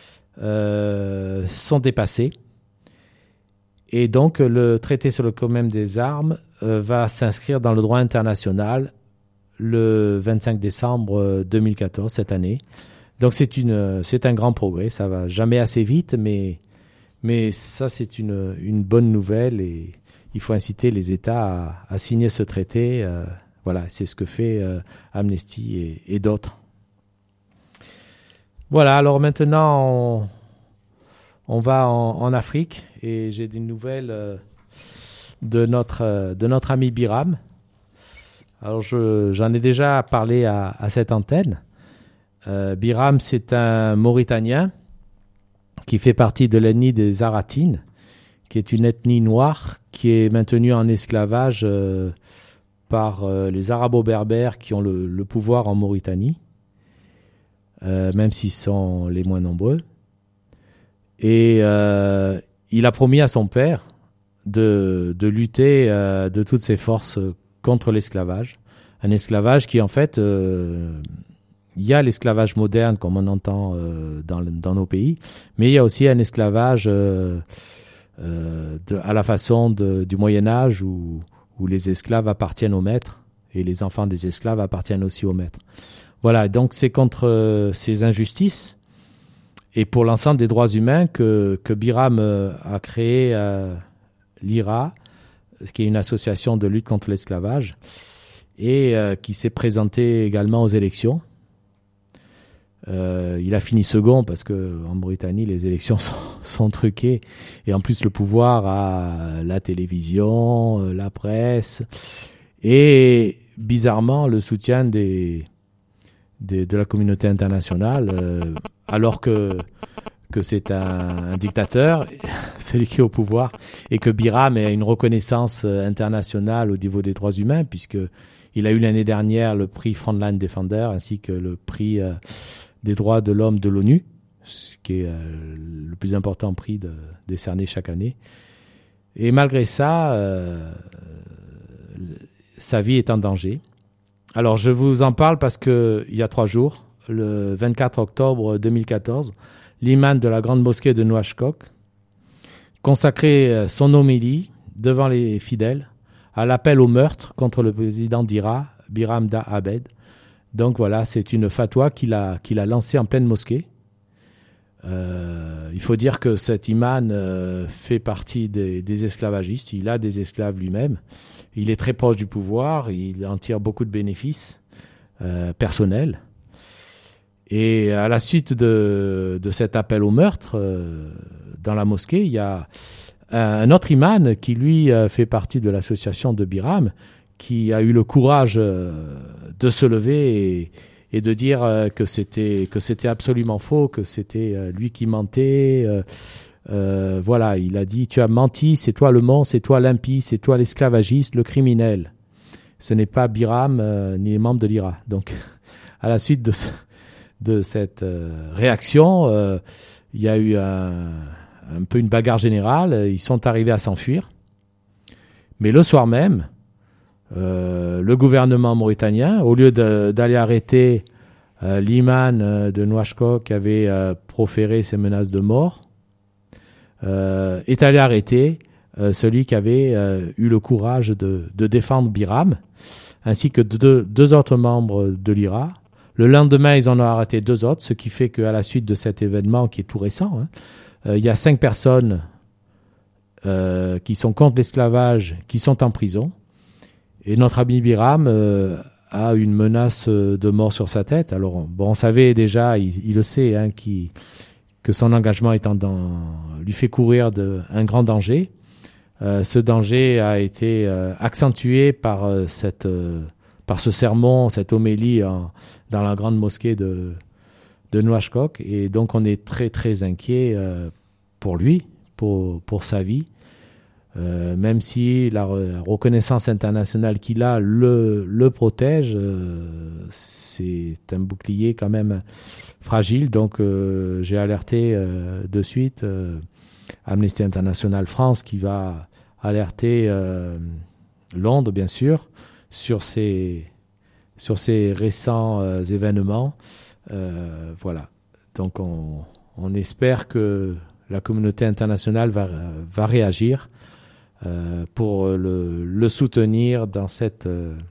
sont dépassées. Et donc, le traité sur le commerce des armes va s'inscrire dans le droit international le 25 décembre 2014, cette année. Donc, c'est un grand progrès. Ça va jamais assez vite, mais ça, c'est une bonne nouvelle et il faut inciter les États à signer ce traité. Voilà, c'est ce que fait Amnesty et d'autres. Voilà, alors maintenant, on va en Afrique et j'ai des nouvelles de notre ami Biram. Alors, j'en ai déjà parlé à cette antenne. Biram, c'est un Mauritanien qui fait partie de l'ethnie des Aratines, qui est une ethnie noire qui est maintenue en esclavage par les Arabo-Berbères qui ont le pouvoir en Mauritanie, même s'ils sont les moins nombreux. Et il a promis à son père de lutter de toutes ses forces contre l'esclavage. Un esclavage qui, en fait, il y a l'esclavage moderne comme on entend dans nos pays, mais il y a aussi un esclavage à la façon du Moyen-Âge où les esclaves appartiennent aux maîtres et les enfants des esclaves appartiennent aussi aux maîtres. Voilà, donc c'est contre ces injustices et pour l'ensemble des droits humains que Biram a créé l'IRA, ce qui est une association de lutte contre l'esclavage, et qui s'est présenté également aux élections. Il a fini second parce qu'en Mauritanie, les élections sont truquées. Et en plus, le pouvoir a la télévision, la presse et, bizarrement, le soutien de la communauté internationale, alors que c'est un dictateur, celui qui est au pouvoir, et que Biram a une reconnaissance internationale au niveau des droits humains, puisqu'il a eu l'année dernière le prix Frontline Defender ainsi que le prix des droits de l'homme de l'ONU, ce qui est le plus important prix décerné chaque année. Et malgré ça, sa vie est en danger. Alors je vous en parle parce qu'il y a 3 jours, le 24 octobre 2014, l'imam de la grande mosquée de Nouakchott consacrait son homélie devant les fidèles à l'appel au meurtre contre le président d'IRA, Biram Da Abed. Donc voilà, c'est une fatwa qu'il a lancée en pleine mosquée. Il faut dire que cet imam fait partie des esclavagistes. Il a des esclaves lui-même. Il est très proche du pouvoir. Il en tire beaucoup de bénéfices personnels. Et à la suite de cet appel au meurtre dans la mosquée, il y a un autre imam qui, lui, fait partie de l'association de Biram, qui a eu le courage de se lever et de dire que c'était absolument faux, que c'était lui qui mentait. Voilà, il a dit « Tu as menti, c'est toi le monstre, c'est toi l'impie, c'est toi l'esclavagiste, le criminel. Ce n'est pas Biram ni les membres de l'IRA. » Donc, à la suite de cette réaction, il y a eu un peu une bagarre générale. Ils sont arrivés à s'enfuir. Mais le soir même, le gouvernement mauritanien, au lieu d'aller arrêter l'imam de Nouakchott qui avait proféré ces menaces de mort, est allé arrêter celui qui avait eu le courage de défendre Biram, ainsi que deux autres membres de l'IRA. Le lendemain, ils en ont arrêté 2 autres, ce qui fait qu'à la suite de cet événement qui est tout récent, il y a 5 personnes qui sont contre l'esclavage, qui sont en prison. Et notre ami Biram a une menace de mort sur sa tête. Alors, bon, on savait déjà, il le sait, que son engagement lui fait courir un grand danger. Ce danger a été accentué par ce sermon, cette homélie dans la grande mosquée de Nouakchott. Et donc, on est très, très inquiet pour lui, pour sa vie. Même si la reconnaissance internationale qu'il a le protège, c'est un bouclier quand même fragile. Donc j'ai alerté de suite Amnesty International France qui va alerter Londres, bien sûr, sur ces récents événements. Voilà. Donc on espère que la communauté internationale va réagir pour le soutenir dans cette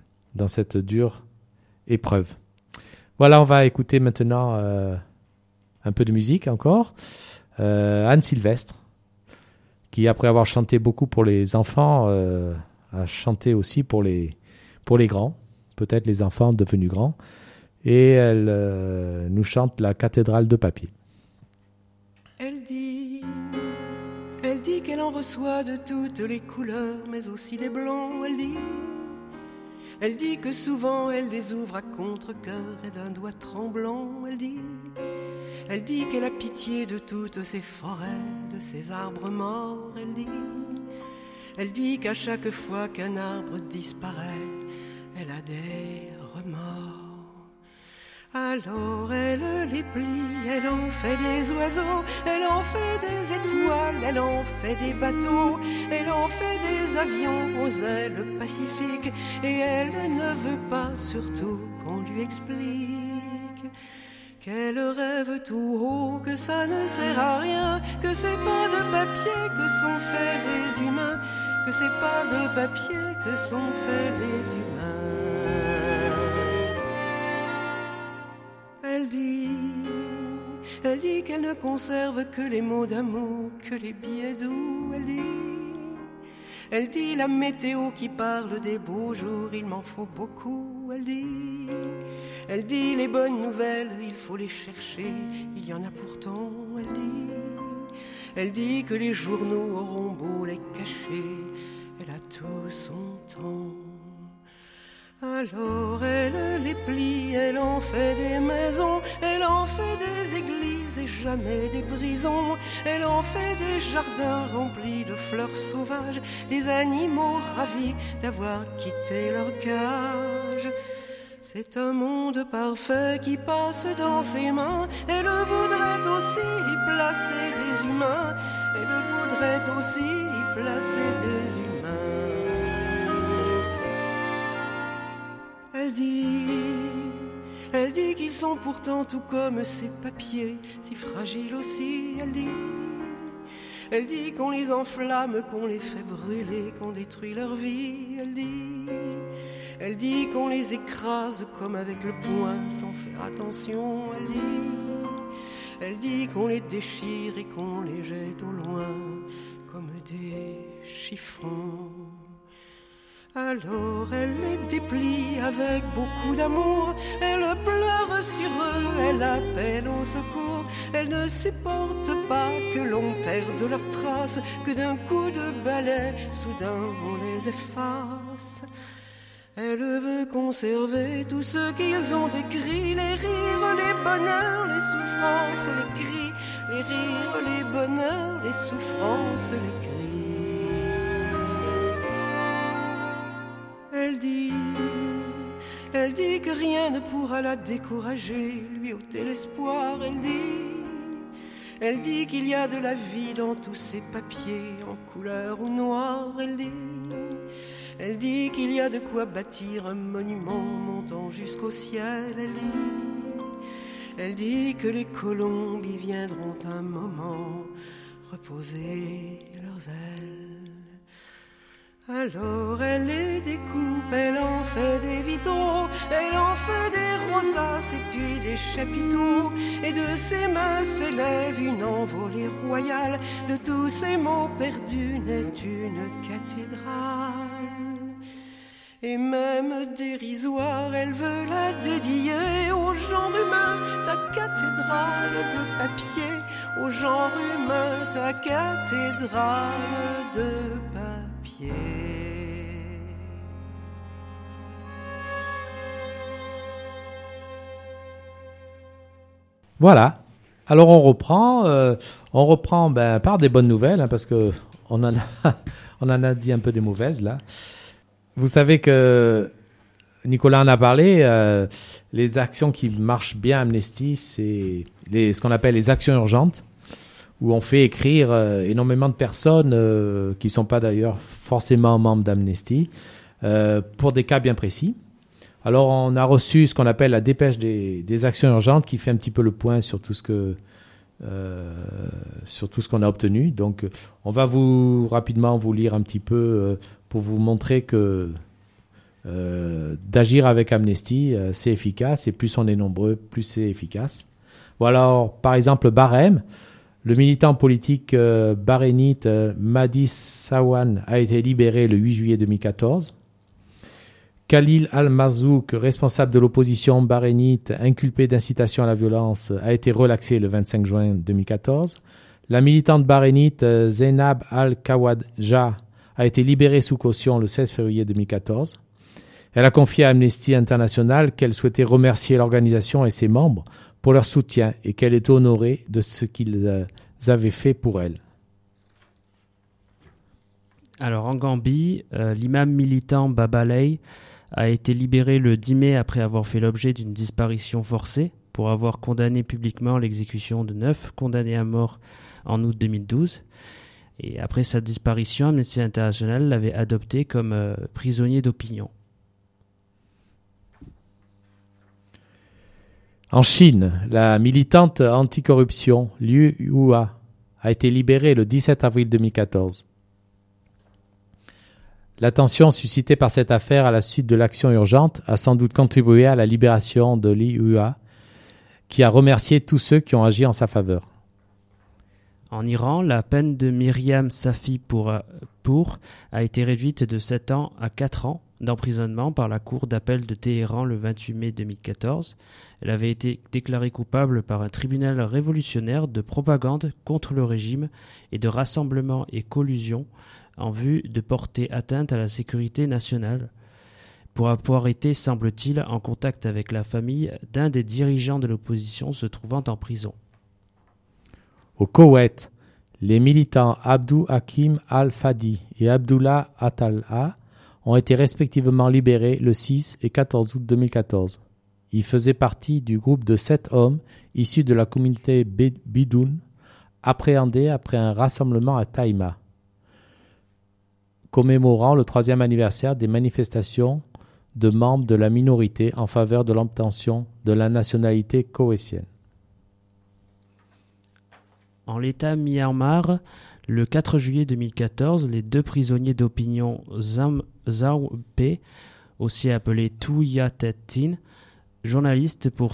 dure épreuve. Voilà, on va écouter maintenant un peu de musique encore. Anne Sylvestre, qui après avoir chanté beaucoup pour les enfants, a chanté aussi pour les grands, peut-être les enfants devenus grands. Et elle nous chante la cathédrale de papier. Elle dit qu'elle en reçoit de toutes les couleurs, mais aussi des blancs, elle dit que souvent elle les ouvre à contre-cœur et d'un doigt tremblant, elle dit qu'elle a pitié de toutes ces forêts, de ces arbres morts, elle dit qu'à chaque fois qu'un arbre disparaît, elle a des remords. Alors elle les plie, elle en fait des oiseaux, elle en fait des étoiles, elle en fait des bateaux, elle en fait des avions aux ailes pacifiques, et elle ne veut pas surtout qu'on lui explique qu'elle rêve tout haut que ça ne sert à rien, que c'est pas de papier que sont faits les humains, que c'est pas de papier que sont faits les humains. Elle dit qu'elle ne conserve que les mots d'amour, que les billets doux. Elle dit la météo qui parle des beaux jours, il m'en faut beaucoup. Elle dit les bonnes nouvelles, il faut les chercher, il y en a pourtant. Elle dit que les journaux auront beau les cacher, elle a tout son temps. Alors elle les plie, elle en fait des maisons, elle en fait des églises et jamais des prisons. Elle en fait des jardins remplis de fleurs sauvages, des animaux ravis d'avoir quitté leur cage. C'est un monde parfait qui passe dans ses mains. Elle voudrait aussi y placer des humains. Elle voudrait aussi y placer des humains. Elle dit qu'ils sont pourtant tout comme ces papiers, si fragiles aussi. Elle dit qu'on les enflamme, qu'on les fait brûler, qu'on détruit leur vie. Elle dit qu'on les écrase comme avec le poing sans faire attention. Elle dit qu'on les déchire et qu'on les jette au loin comme des chiffons. Alors elle les déplie avec beaucoup d'amour, elle pleure sur eux, elle appelle au secours. Elle ne supporte pas que l'on perde leurs traces, que d'un coup de balai, soudain on les efface. Elle veut conserver tout ce qu'ils ont écrit, les rires, les bonheurs, les souffrances, les cris, les rires, les bonheurs, les souffrances, les cris. Elle dit que rien ne pourra la décourager, lui ôter l'espoir. Elle dit qu'il y a de la vie dans tous ces papiers, en couleur ou noir. Elle dit qu'il y a de quoi bâtir un monument montant jusqu'au ciel. Elle dit que les colombes y viendront un moment reposer leurs ailes. Alors elle les découpe, elle en fait des vitraux, elle en fait des rosaces et puis des chapiteaux. Et de ses mains s'élève une envolée royale, de tous ces mots perdus naît une cathédrale. Et même dérisoire, elle veut la dédier au genre humain, sa cathédrale de papier. Au genre humain, sa cathédrale de papier. Voilà. Alors on reprend par des bonnes nouvelles, parce que on en a dit un peu des mauvaises là. Vous savez que Nicolas en a parlé, les actions qui marchent bien à Amnesty, c'est ce qu'on appelle les actions urgentes, où on fait écrire énormément de personnes qui ne sont pas d'ailleurs forcément membres d'Amnesty, pour des cas bien précis. Alors on a reçu ce qu'on appelle la dépêche des actions urgentes, qui fait un petit peu le point sur tout ce qu'on a obtenu. Donc on va rapidement vous lire un petit peu pour vous montrer que d'agir avec Amnesty, c'est efficace, et plus on est nombreux, plus c'est efficace. Voilà, alors, par exemple, Barème, le militant politique bahreïnite Mahdi Sawan a été libéré le 8 juillet 2014. Khalil Al-Marzouk, responsable de l'opposition bahreïnite inculpé d'incitation à la violence, a été relaxé le 25 juin 2014. La militante bahreïnite Zainab Al-Kawadja a été libérée sous caution le 16 février 2014. Elle a confié à Amnesty International qu'elle souhaitait remercier l'organisation et ses membres pour leur soutien et qu'elle est honorée de ce qu'ils avaient fait pour elle. Alors en Gambie, l'imam militant Baba Lay a été libéré le 10 mai après avoir fait l'objet d'une disparition forcée pour avoir condamné publiquement l'exécution de 9 condamnés à mort en août 2012. Et après sa disparition, Amnesty International l'avait adopté comme prisonnier d'opinion. En Chine, la militante anticorruption Liu Hua a été libérée le 17 avril 2014. L'attention suscitée par cette affaire à la suite de l'action urgente a sans doute contribué à la libération de Liu Hua, qui a remercié tous ceux qui ont agi en sa faveur. En Iran, la peine de Myriam Safi pour a été réduite de 7 ans à 4 ans d'emprisonnement par la Cour d'appel de Téhéran le 28 mai 2014. Elle avait été déclarée coupable par un tribunal révolutionnaire de propagande contre le régime et de rassemblement et collusion en vue de porter atteinte à la sécurité nationale, pour avoir été, semble-t-il, en contact avec la famille d'un des dirigeants de l'opposition se trouvant en prison. Au Koweït, les militants Abdou Hakim Al-Fadi et Abdullah Atalha ont été respectivement libérés le 6 et 14 août 2014. Ils faisaient partie du groupe de 7 hommes issus de la communauté Bidoun, appréhendés après un rassemblement à Taïma, commémorant le 3e anniversaire des manifestations de membres de la minorité en faveur de l'obtention de la nationalité koweïtienne. En l'État Myanmar, le 4 juillet 2014, les 2 prisonniers d'opinion Zawpe, aussi appelés Thuyatetin, journalistes pour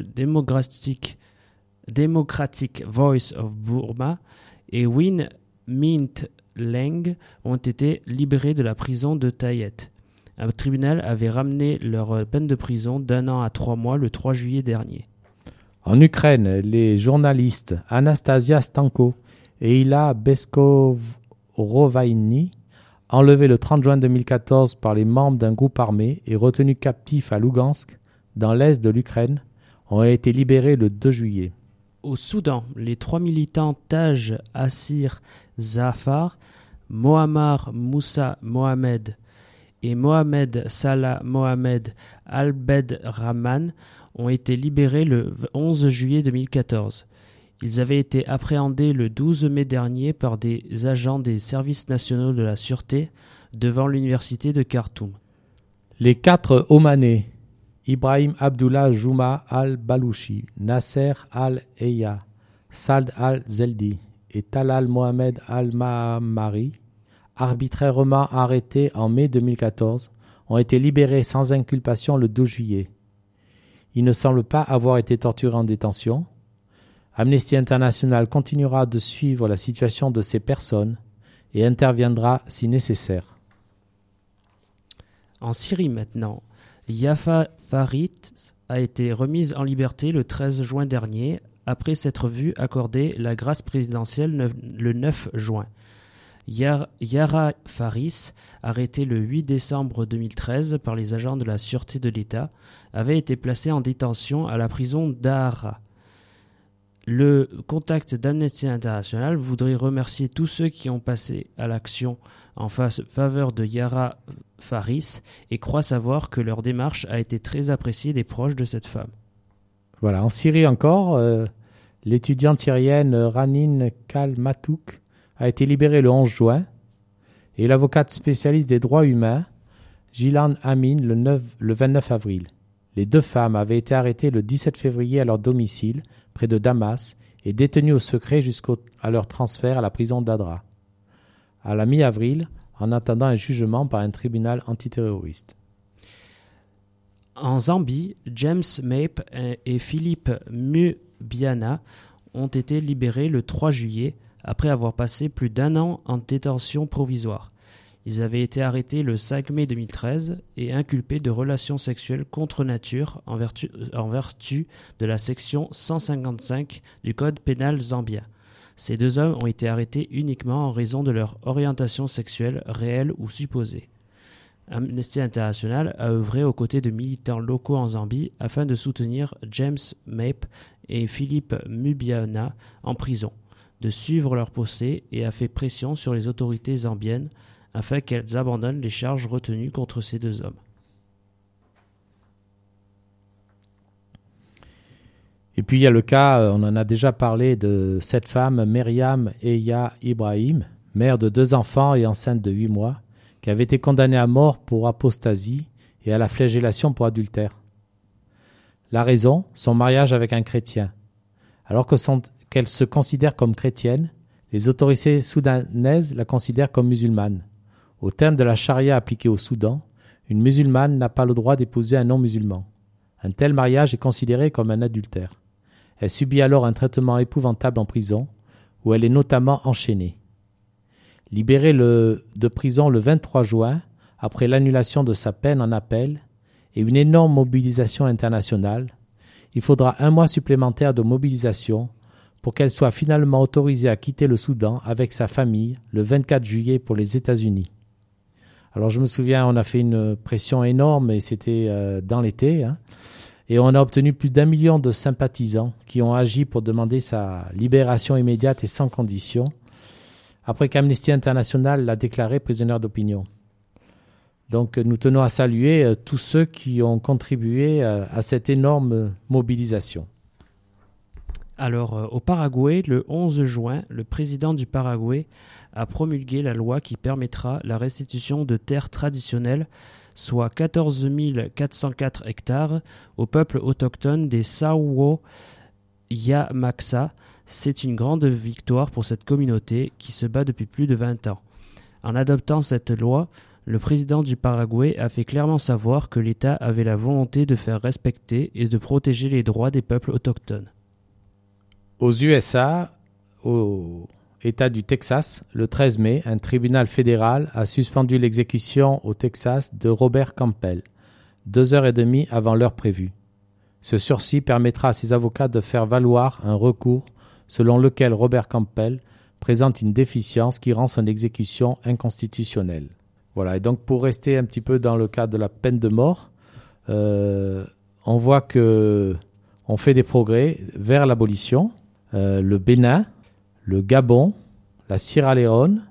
Democratic Voice of Burma, et Win Myint Leng ont été libérés de la prison de Tayet. Un tribunal avait ramené leur peine de prison d'1 an à 3 mois le 3 juillet dernier. En Ukraine, les journalistes Anastasia Stanko et Ila Beskovovaini, enlevés le 30 juin 2014 par les membres d'un groupe armé et retenus captifs à Lugansk, dans l'est de l'Ukraine, ont été libérés le 2 juillet. Au Soudan, les 3 militants Taj Assir Zafar, Mohammar Moussa Mohamed et Mohamed Salah Mohamed Al-Bedrahman ont été libérés le 11 juillet 2014. Ils avaient été appréhendés le 12 mai dernier par des agents des services nationaux de la sûreté devant l'université de Khartoum. Les 4 Omanais, Ibrahim Abdullah Jouma al-Balouchi, Nasser al-Eya, Sald al-Zeldi et Talal Mohamed al-Mahamari, arbitrairement arrêtés en mai 2014, ont été libérés sans inculpation le 12 juillet. Ils ne semblent pas avoir été torturés en détention. Amnesty International continuera de suivre la situation de ces personnes et interviendra si nécessaire. En Syrie maintenant, Yafa Farid a été remise en liberté le 13 juin dernier après s'être vue accorder la grâce présidentielle le 9 juin. Yara Faris, arrêté le 8 décembre 2013 par les agents de la sûreté de l'État, avait été placé en détention à la prison d'Ahara. Le contact d'Amnesty International voudrait remercier tous ceux qui ont passé à l'action en faveur de Yara Faris et croit savoir que leur démarche a été très appréciée des proches de cette femme. Voilà, en Syrie encore, l'étudiante syrienne Ranin Kalmatouk a été libérée le 11 juin et l'avocate spécialiste des droits humains, Jilan Amin, le 29 avril. Les 2 femmes avaient été arrêtées le 17 février à leur domicile, près de Damas, et détenues au secret jusqu'à leur transfert à la prison d'Adra, à la mi-avril, en attendant un jugement par un tribunal antiterroriste. En Zambie, James Mape et Philippe Mubiana ont été libérés le 3 juillet après avoir passé plus d'1 an en détention provisoire. Ils avaient été arrêtés le 5 mai 2013 et inculpés de relations sexuelles contre nature en vertu de la section 155 du Code pénal zambien. Ces 2 hommes ont été arrêtés uniquement en raison de leur orientation sexuelle réelle ou supposée. Amnesty International a œuvré aux côtés de militants locaux en Zambie afin de soutenir James Mape et Philippe Mubiana en prison, de suivre leur procès et a fait pression sur les autorités zambiennes afin qu'elles abandonnent les charges retenues contre ces 2 hommes. Et puis il y a le cas, on en a déjà parlé, de cette femme, Myriam Eya Ibrahim, mère de 2 enfants et enceinte de 8 mois, qui avait été condamnée à mort pour apostasie et à la flagellation pour adultère. La raison, son mariage avec un chrétien. Alors qu'elle se considère comme chrétienne, les autorités soudanaises la considèrent comme musulmane. Au terme de la charia appliquée au Soudan, une musulmane n'a pas le droit d'épouser un non-musulman. Un tel mariage est considéré comme un adultère. Elle subit alors un traitement épouvantable en prison, où elle est notamment enchaînée. Libérée de prison le 23 juin, après l'annulation de sa peine en appel et une énorme mobilisation internationale, il faudra 1 mois supplémentaire de mobilisation pour qu'elle soit finalement autorisée à quitter le Soudan avec sa famille le 24 juillet pour les États-Unis. Alors je me souviens, on a fait une pression énorme et c'était dans l'été, et on a obtenu plus d'1 million de sympathisants qui ont agi pour demander sa libération immédiate et sans condition, après qu'Amnesty International l'a déclarée prisonnière d'opinion. Donc nous tenons à saluer tous ceux qui ont contribué à cette énorme mobilisation. Alors, au Paraguay, le 11 juin, le président du Paraguay a promulgué la loi qui permettra la restitution de terres traditionnelles, soit 14 404 hectares, au peuple autochtone des Sawo Yamaxa. C'est une grande victoire pour cette communauté qui se bat depuis plus de 20 ans. En adoptant cette loi, le président du Paraguay a fait clairement savoir que l'État avait la volonté de faire respecter et de protéger les droits des peuples autochtones. Aux USA, au État du Texas, le 13 mai, un tribunal fédéral a suspendu l'exécution au Texas de Robert Campbell, 2h30 avant l'heure prévue. Ce sursis permettra à ses avocats de faire valoir un recours selon lequel Robert Campbell présente une déficience qui rend son exécution inconstitutionnelle. Voilà, et donc pour rester un petit peu dans le cadre de la peine de mort, on voit qu'on fait des progrès vers l'abolition. Le Bénin, le Gabon, la Sierra Leone,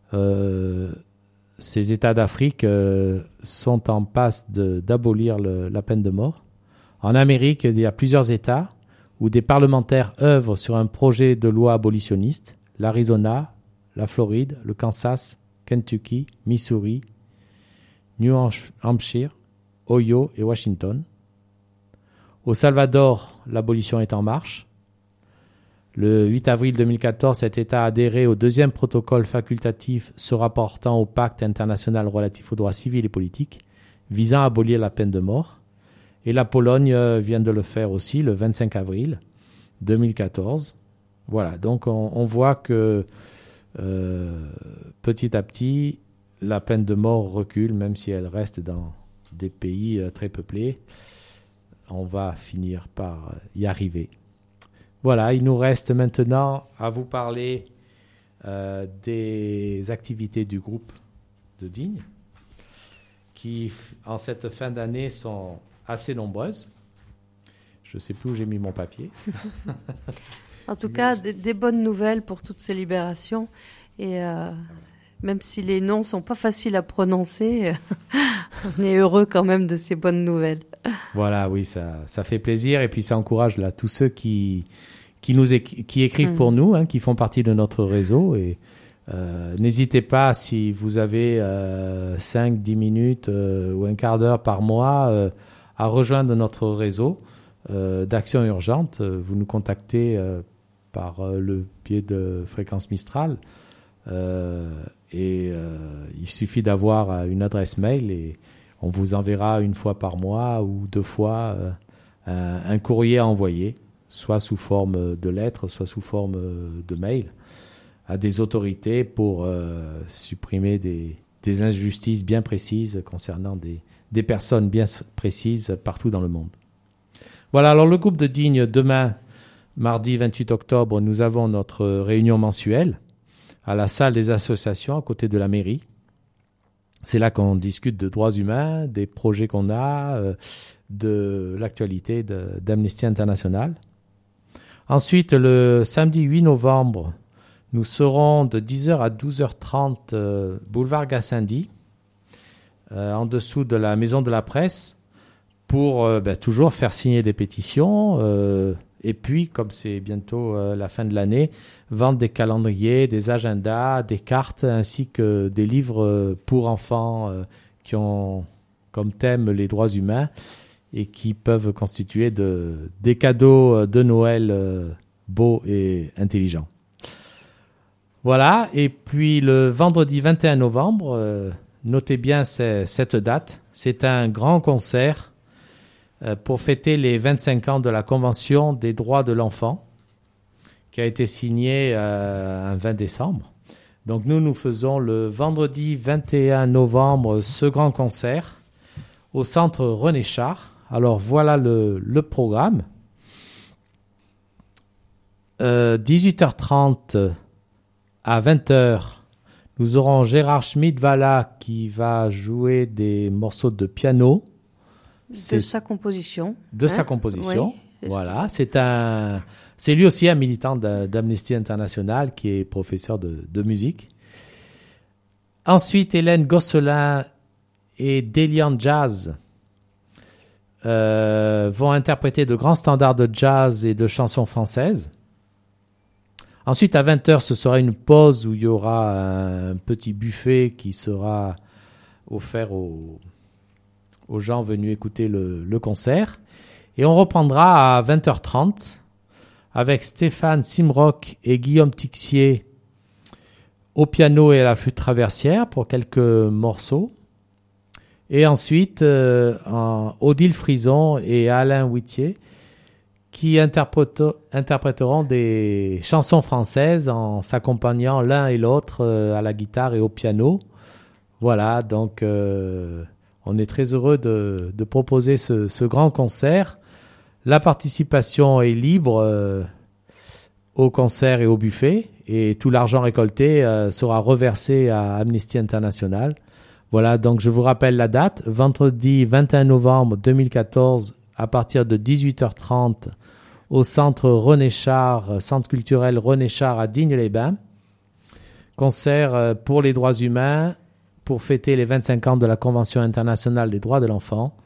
ces États d'Afrique sont en passe d'abolir la peine de mort. En Amérique, il y a plusieurs États où des parlementaires œuvrent sur un projet de loi abolitionniste. L'Arizona, la Floride, le Kansas, Kentucky, Missouri, New Hampshire, Ohio et Washington. Au Salvador, l'abolition est en marche. Le 8 avril 2014, cet État a adhéré au 2e protocole facultatif se rapportant au pacte international relatif aux droits civils et politiques, visant à abolir la peine de mort. Et la Pologne vient de le faire aussi le 25 avril 2014. Voilà, donc on voit que petit à petit, la peine de mort recule, même si elle reste dans des pays très peuplés. On va finir par y arriver. Voilà, il nous reste maintenant à vous parler des activités du groupe de Digne, qui en cette fin d'année sont assez nombreuses. Je ne sais plus où j'ai mis mon papier. En tout cas, des bonnes nouvelles pour toutes ces libérations. Et même si les noms ne sont pas faciles à prononcer, on est heureux quand même de ces bonnes nouvelles. Voilà, oui, ça fait plaisir. Et puis ça encourage là, tous ceux qui écrivent pour nous, qui font partie de notre réseau. Et n'hésitez pas, si vous avez 5-10 minutes ou un quart d'heure par mois, à rejoindre notre réseau d'action urgente. Vous nous contactez par le biais de Fréquence Mistral. Il suffit d'avoir une adresse mail et on vous enverra 1 fois par mois ou 2 fois un courrier à envoyer, soit sous forme de lettre, soit sous forme de mail, à des autorités pour supprimer des injustices bien précises concernant des personnes bien précises partout dans le monde. Voilà, alors le groupe de Digne, demain, mardi 28 octobre, nous avons notre réunion mensuelle à la salle des associations à côté de la mairie. C'est là qu'on discute de droits humains, des projets qu'on a, de l'actualité d'Amnesty International. Ensuite, le samedi 8 novembre, nous serons de 10h à 12h30 boulevard Gassendi, en dessous de la Maison de la Presse, pour toujours faire signer des pétitions. Et puis, comme c'est bientôt la fin de l'année, vendre des calendriers, des agendas, des cartes, ainsi que des livres pour enfants qui ont comme thème les droits humains et qui peuvent constituer des cadeaux de Noël beaux et intelligents. Voilà, et puis le vendredi 21 novembre, notez bien cette date, c'est un grand concert pour fêter les 25 ans de la Convention des droits de l'enfant, qui a été signée un 20 décembre. Donc nous faisons le vendredi 21 novembre ce grand concert au centre René Char. Alors voilà le programme. 18h30 à 20h, nous aurons Gérard Schmidt-Valla qui va jouer des morceaux de piano. De sa composition. De sa composition. Oui, voilà, c'est lui aussi un militant d'Amnesty International qui est professeur de musique. Ensuite, Hélène Gosselin et Délian Jazz vont interpréter de grands standards de jazz et de chansons françaises. Ensuite, à 20h, ce sera une pause où il y aura un petit buffet qui sera offert aux gens venus écouter le concert. Et on reprendra à 20h30 avec Stéphane Simrock et Guillaume Tixier au piano et à la flûte traversière pour quelques morceaux. Et ensuite, Odile Frison et Alain Whittier qui interpréteront des chansons françaises en s'accompagnant l'un et l'autre à la guitare et au piano. Voilà, donc on est très heureux de proposer ce grand concert. La participation est libre au concert et au buffet et tout l'argent récolté sera reversé à Amnesty International. Voilà, donc je vous rappelle la date, vendredi 21 novembre 2014 à partir de 18h30 au centre René Char, centre culturel René Char à Digne-les-Bains. Concert pour les droits humains pour fêter les 25 ans de la Convention internationale des droits de l'enfant.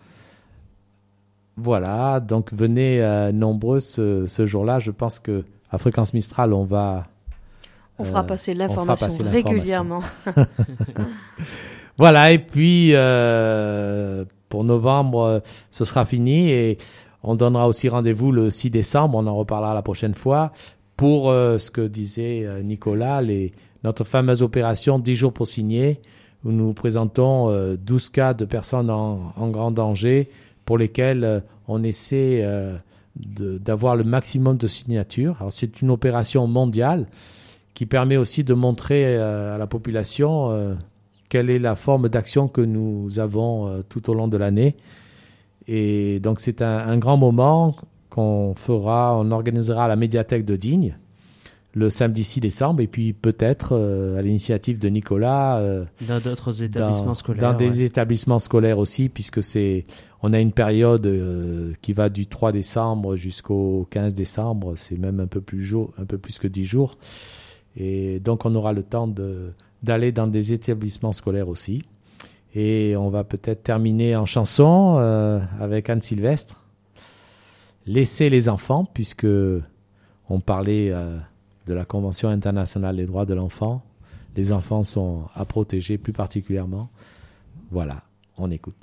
Voilà, donc venez nombreux ce jour-là. Je pense qu'à Fréquence Mistral, on fera passer l'information régulièrement. Voilà, et puis pour novembre, ce sera fini et on donnera aussi rendez-vous le 6 décembre, on en reparlera la prochaine fois, pour ce que disait Nicolas, notre fameuse opération 10 jours pour signer, où nous présentons 12 cas de personnes en grand danger pour lesquelles on essaie d'avoir le maximum de signatures. Alors, c'est une opération mondiale qui permet aussi de montrer à la population quelle est la forme d'action que nous avons tout au long de l'année. Et donc, c'est un grand moment qu'on organisera à la médiathèque de Digne le samedi 6 décembre et puis peut-être à l'initiative de Nicolas dans d'autres établissements scolaires. Dans des établissements scolaires aussi, puisque on a une période qui va du 3 décembre jusqu'au 15 décembre, c'est même un peu plus que 10 jours. Et donc, on aura le temps d'aller dans des établissements scolaires aussi. Et on va peut-être terminer en chanson avec Anne Sylvestre. Laissez les enfants, puisque on parlait de la Convention internationale des droits de l'enfant. Les enfants sont à protéger plus particulièrement. Voilà, on écoute.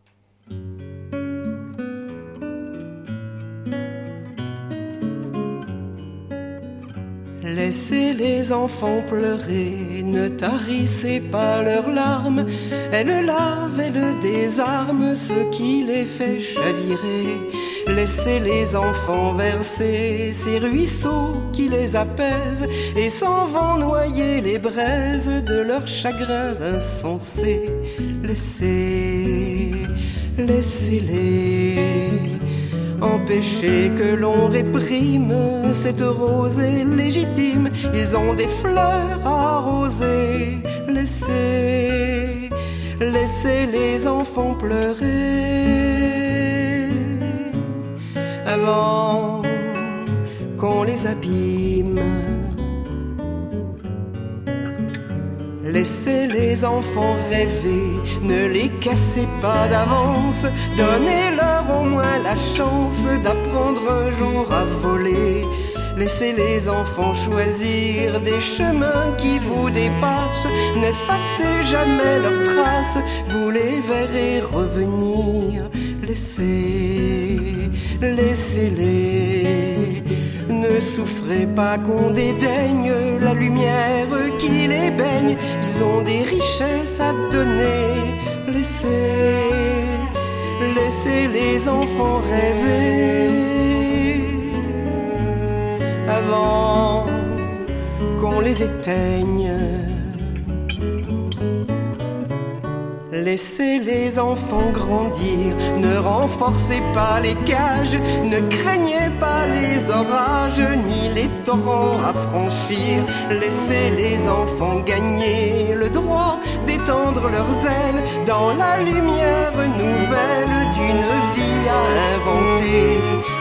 Laissez les enfants pleurer, ne tarissez pas leurs larmes. Elles lavent, elles désarment ce qui les fait chavirer. Laissez les enfants verser ces ruisseaux qui les apaisent et s'en vont noyer les braises de leurs chagrins insensés. Laissez-les. Empêchez que l'on réprime cette rosée légitime. Ils ont des fleurs à arroser. Laissez les enfants pleurer avant qu'on les abîme. Laissez les enfants rêver, ne les cassez pas d'avance. Donnez-leur au moins la chance d'apprendre un jour à voler. Laissez les enfants choisir des chemins qui vous dépassent. N'effacez jamais leurs traces, vous les verrez revenir. laissez-les. Ne souffrez pas qu'on dédaigne la lumière qui les baigne. Ils ont des richesses à donner. Laissez les enfants rêver avant qu'on les éteigne. Laissez les enfants grandir, ne renforcez pas les cages, ne craignez pas les orages, ni les torrents à franchir. Laissez les enfants gagner le droit d'étendre leurs ailes dans la lumière nouvelle d'une vie à inventer.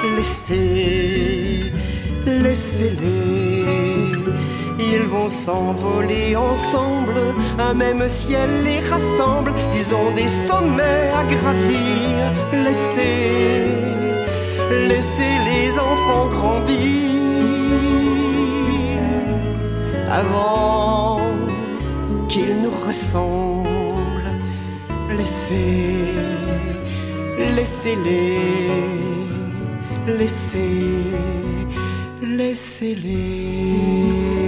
Laissez-les. Ils vont s'envoler ensemble, un même ciel les rassemble. Ils ont des sommets à gravir. Laissez les enfants grandir avant qu'ils nous ressemblent. Laissez-les.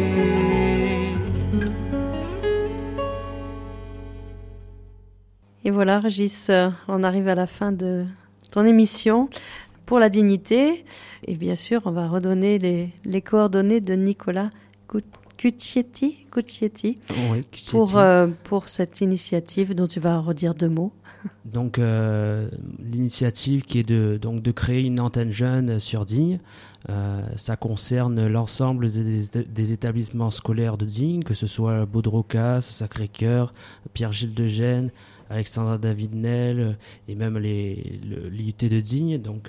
Et voilà, Régis, on arrive à la fin de ton émission pour la dignité. Et bien sûr, on va redonner les coordonnées de Nicolas Cuccietti Oui, pour cette initiative dont tu vas redire 2 mots. Donc, l'initiative qui est de créer une antenne jeune sur Digne. Ça concerne l'ensemble des établissements scolaires de Digne, que ce soit Baudrocas, Sacré-Cœur, Pierre-Gilles de Gênes, Alexandra David-Nel et même l'IUT de Digne, donc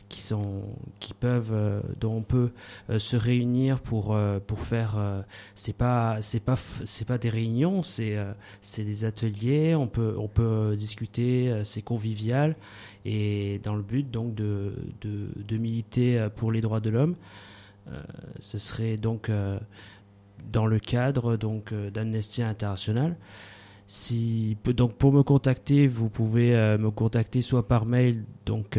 dont on peut se réunir pour faire. C'est pas des réunions, c'est des ateliers. On peut discuter, c'est convivial et dans le but donc de militer pour les droits de l'homme. Ce serait donc dans le cadre donc d'Amnesty International. Donc pour me contacter, vous pouvez me contacter soit par mail, donc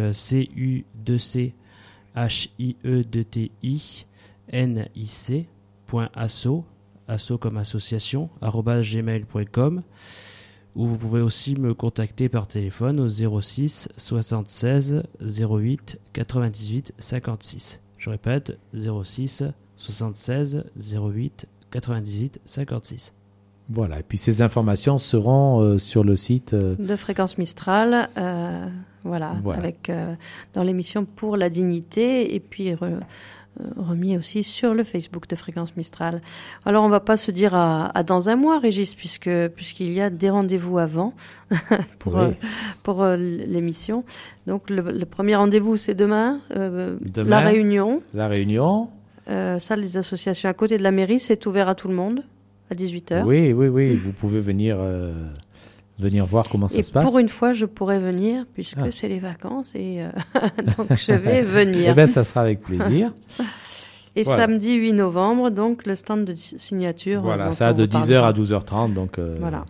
cu2c.asso comme association @gmail.com, ou vous pouvez aussi me contacter par téléphone au 06 76 08 98 56. Je répète, 06 76 08 98 56. Voilà, et puis ces informations seront sur le site de Fréquence Mistral, voilà. Avec dans l'émission Pour la dignité, et puis remis aussi sur le Facebook de Fréquence Mistral. Alors on va pas se dire à dans un mois, Régis, puisqu'il y a des rendez-vous avant pour l'émission. Donc le premier rendez-vous c'est demain, la Réunion. Ça, les associations à côté de la mairie, c'est ouvert à tout le monde. À 18h. Oui, vous pouvez venir voir comment ça se passe. Pour une fois, je pourrais venir, puisque c'est les vacances, et donc je vais venir. Eh bien, ça sera avec plaisir. Et samedi 8 novembre, donc le stand de signature. Voilà, ça de 10h à 12h30. Donc, voilà.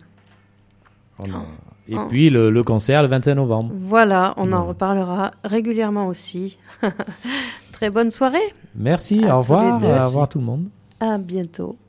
Et puis le concert le 21 novembre. Voilà, on en reparlera régulièrement aussi. Très bonne soirée. Merci, au revoir. Au revoir tout le monde. À bientôt.